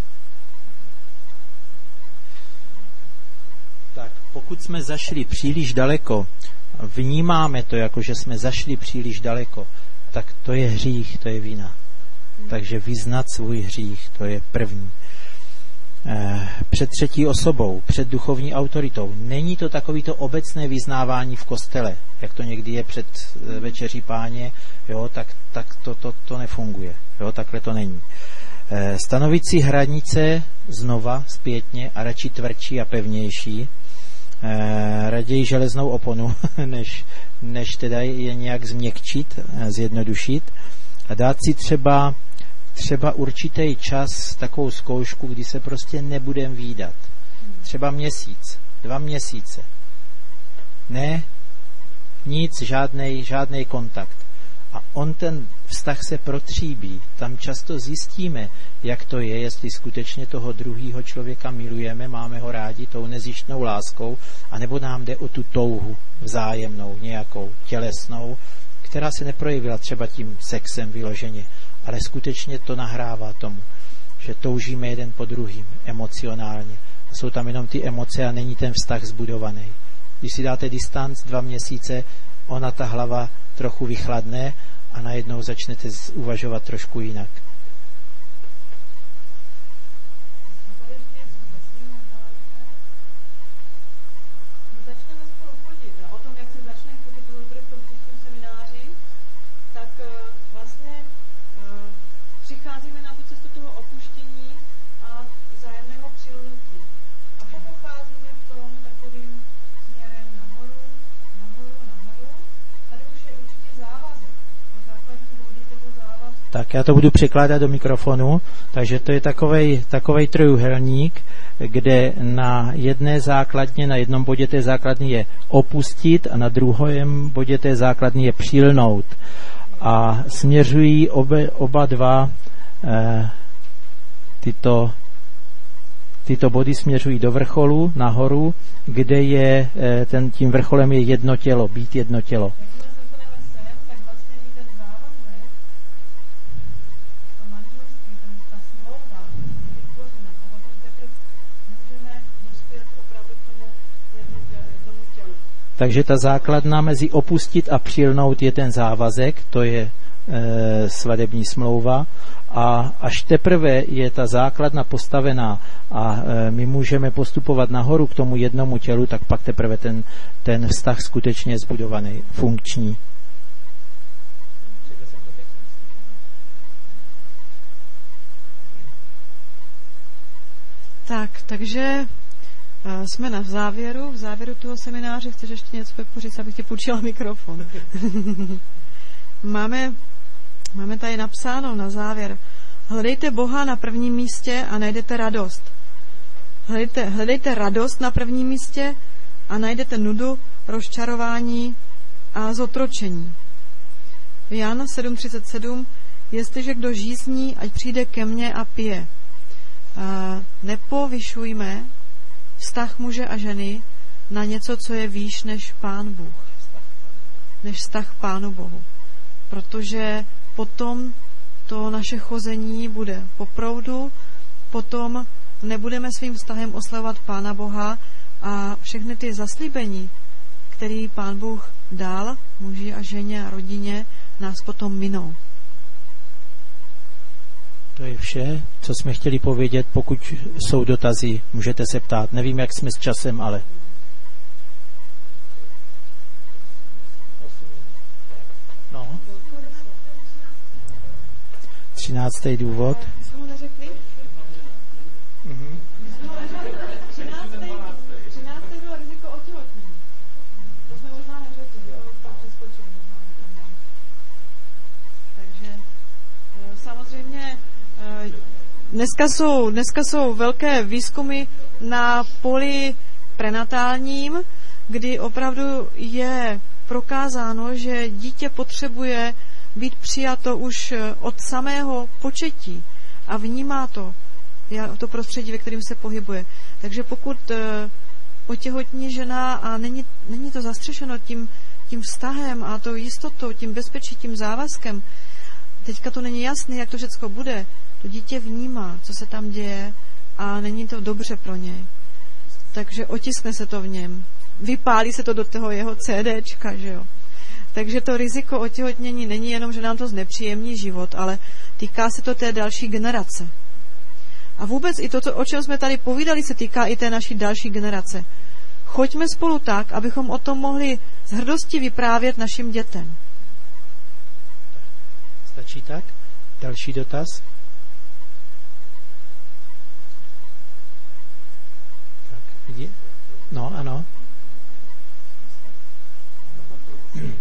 Tak pokud jsme zašli příliš daleko, vnímáme to jako, že jsme zašli příliš daleko, tak to je hřích, to je vina. Takže vyznat svůj hřích, to je první. Před třetí osobou, před duchovní autoritou. Není to takovýto obecné vyznávání v kostele, jak to někdy je před večeří Páně, jo, tak, tak to, to, to nefunguje. Jo, takhle to není. Stanovit si hranice znova, zpětně a radši tvrdší a pevnější. Raději železnou oponu, než, než teda je nějak změkčit, zjednodušit. A dát si třeba třeba určitý čas, takovou zkoušku, kdy se prostě nebudem vídat. Třeba měsíc, dva měsíce. Ne, nic, žádnej, žádnej kontakt. A on ten vztah se protříbí. Tam často zjistíme, jak to je, jestli skutečně toho druhýho člověka milujeme, máme ho rádi tou nezištnou láskou, anebo nám jde o tu touhu vzájemnou, nějakou tělesnou, která se neprojevila třeba tím sexem vyloženě, ale skutečně to nahrává tomu, že toužíme jeden po druhým emocionálně. A jsou tam jenom ty emoce a není ten vztah zbudovaný. Když si dáte distanc dva měsíce, ona ta hlava trochu vychladne a najednou začnete uvažovat trošku jinak. Přicházíme na tu cestu toho opuštění a vzájemného přilnutí. A pocházíme v tom takovým směrem nahoru, nahoru, nahoru. Tady už je určitě závazek. Základní body toho závazku. Tak já to budu překládat do mikrofonu. Takže to je takovej, takovej trojuhelník, kde na jedné základně, na jednom bodě té základny je opustit a na druhém bodě té základny je přilnout. A směřují obe, oba dva eh, tyto, tyto body směřují do vrcholu, nahoru, kde je eh, ten, tím vrcholem je jedno tělo, být jedno tělo. Takže ta základna mezi opustit a přilnout je ten závazek, to je e, svatební smlouva. A až teprve je ta základna postavená a e, my můžeme postupovat nahoru k tomu jednomu tělu, tak pak teprve ten, ten vztah skutečně je zbudovaný, funkční. Tak, takže jsme na závěru, v závěru toho semináře. Chceš ještě něco Pepo říct, abych ti půjčila mikrofon? máme, máme tady napsáno na závěr: hledejte Boha na prvním místě a najdete radost. Hledejte, hledejte radost na prvním místě a najdete nudu, rozčarování a zotročení. Jan sedm třicet sedm: jestliže kdo žízní, ať přijde ke mně a pije. A nepovyšujme vztah muže a ženy na něco, co je výš než Pán Bůh. Než vztah Pánu Bohu. Protože potom to naše chození bude po proudu, potom nebudeme svým vztahem oslavovat Pána Boha a všechny ty zaslíbení, který Pán Bůh dal muži a ženě a rodině, nás potom minou. To je vše, co jsme chtěli povědět. Pokud jsou dotazy, můžete se ptát. Nevím, jak jsme s časem, ale... No. Třináctý důvod. Mhm. Třináctý bylo riziko otěhotnění. To jsme možná neřekli. To pak přeskočili. Takže samozřejmě dneska jsou, dneska jsou velké výzkumy na poli prenatálním, kdy opravdu je prokázáno, že dítě potřebuje být přijato už od samého početí a vnímá to, to prostředí, ve kterém se pohybuje. Takže pokud otěhotní žena a není, není to zastřešeno tím, tím vztahem a tou jistotou, tím bezpečí, tím závazkem, teďka to není jasné, jak to všechno bude, to dítě vnímá, co se tam děje a není to dobře pro něj. Takže otiskne se to v něm. Vypálí se to do toho jeho CDčka, že jo. Takže to riziko otěhotnění není jenom, že nám to znepříjemní život, ale týká se to té další generace. A vůbec i to, o čem jsme tady povídali, se týká i té naší další generace. Choďme spolu tak, abychom o tom mohli s hrdostí vyprávět našim dětem. Stačí tak? Další dotaz? Tak, vidí? No, ano. Hmm.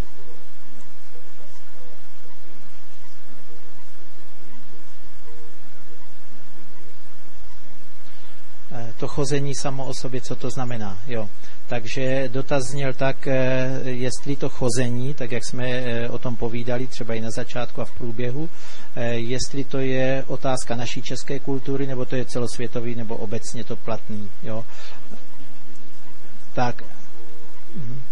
To chození samo o sobě, co to znamená. Jo. Takže dotaz zněl tak, jestli to chození, tak jak jsme o tom povídali, třeba i na začátku a v průběhu, jestli to je otázka naší české kultury, nebo to je celosvětový, nebo obecně to platný. Jo. Tak. Mhm.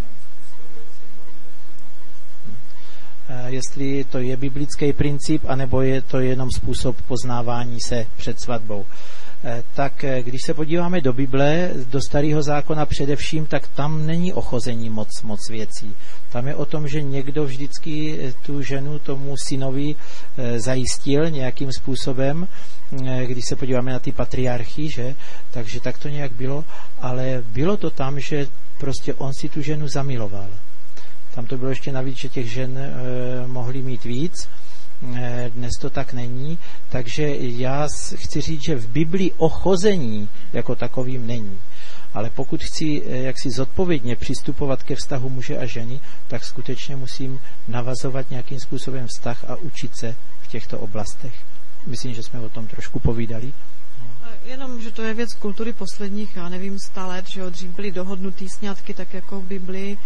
Jestli to je biblický princip, anebo je to jenom způsob poznávání se před svatbou. Tak když se podíváme do Bible, do Starého zákona především, tak tam není o chození moc, moc věcí. Tam je o tom, že někdo vždycky tu ženu tomu synovi zajistil nějakým způsobem, když se podíváme na ty patriarchy, že? Takže tak to nějak bylo, ale bylo to tam, že prostě on si tu ženu zamiloval. Tam to bylo ještě navíc, že těch žen e, mohli mít víc. E, dnes to tak není. Takže já chci říct, že v Biblii o chození jako takovým není. Ale pokud chci e, jaksi zodpovědně přistupovat ke vztahu muže a ženy, tak skutečně musím navazovat nějakým způsobem vztah a učit se v těchto oblastech. Myslím, že jsme o tom trošku povídali. Jenom, že to je věc kultury posledních, já nevím, sta let, že jo, dřív byly dohodnutý sňatky, tak jako v Biblii,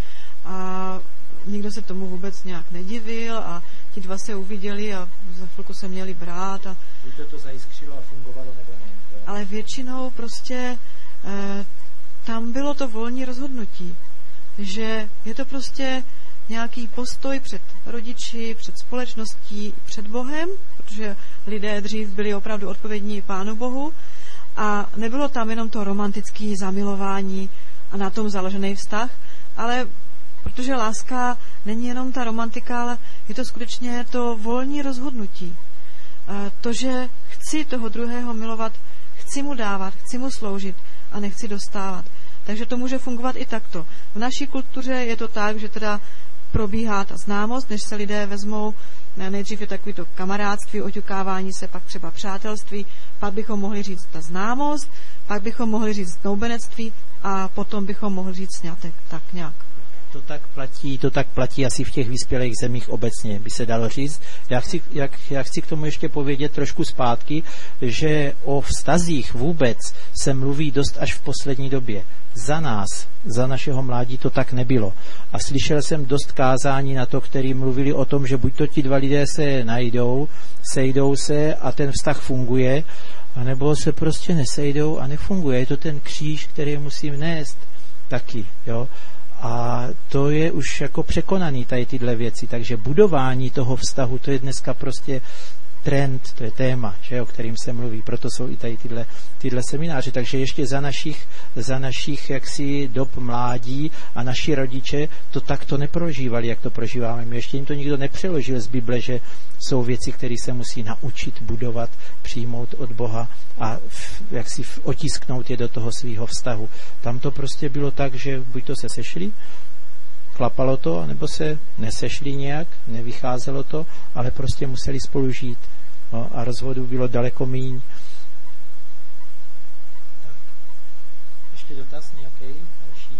a nikdo se tomu vůbec nějak nedivil a ti dva se uviděli a za chvilku se měli brát. A... Buď to to zajiskřilo a fungovalo, nebo ne. To je... Ale většinou prostě eh, tam bylo to volní rozhodnutí, že je to prostě nějaký postoj před rodiči, před společností, před Bohem, protože lidé dřív byli opravdu odpovědní Pánu Bohu a nebylo tam jenom to romantické zamilování a na tom založený vztah, ale protože láska není jenom ta romantika, ale je to skutečně to volní rozhodnutí. To, že chci toho druhého milovat, chci mu dávat, chci mu sloužit a nechci dostávat. Takže to může fungovat i takto. V naší kultuře je to tak, že teda probíhá ta známost, než se lidé vezmou, nejdřív je takový to kamarádství, oťukávání se, pak třeba přátelství, pak bychom mohli říct ta známost, pak bychom mohli říct snoubenectví a potom bychom mohli říct sňatek, tak nějak. To tak platí, to tak platí asi v těch vyspělých zemích obecně, by se dalo říct. Já chci, jak, já chci k tomu ještě povědět trošku zpátky, že o vztazích vůbec se mluví dost až v poslední době. Za nás, za našeho mládí to tak nebylo. A slyšel jsem dost kázání na to, který mluvili o tom, že buď to ti dva lidé se najdou, sejdou se a ten vztah funguje, anebo se prostě nesejdou a nefunguje. Je to ten kříž, který musím nést taky, jo. A to je už jako překonaný tady tyhle věci, takže budování toho vztahu, to je dneska prostě trend, to je téma, že, o kterým se mluví, proto jsou i tady tyhle, tyhle semináře, takže ještě za našich, za našich jaksi dob mládí a naši rodiče to takto neprožívali, jak to prožíváme. My ještě jim to nikdo nepřeložil z Bible, že jsou věci, které se musí naučit, budovat, přijmout od Boha a jaksi otisknout je do toho svého vztahu. Tam to prostě bylo tak, že buď to se sešli, klapalo to, nebo se nesešli nějak, nevycházelo to, ale prostě museli spolu žít. No, a rozvodů bylo daleko míň. Tak. Ještě dotaz nějaký další?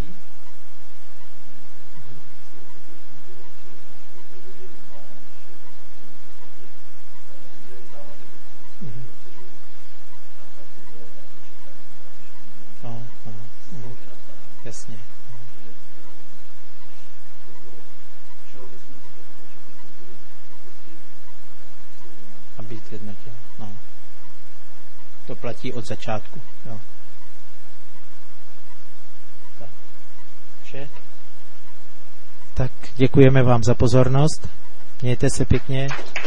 Mhm. platí od začátku. Jo. Tak. Vše? Tak děkujeme vám za pozornost. Mějte se pěkně.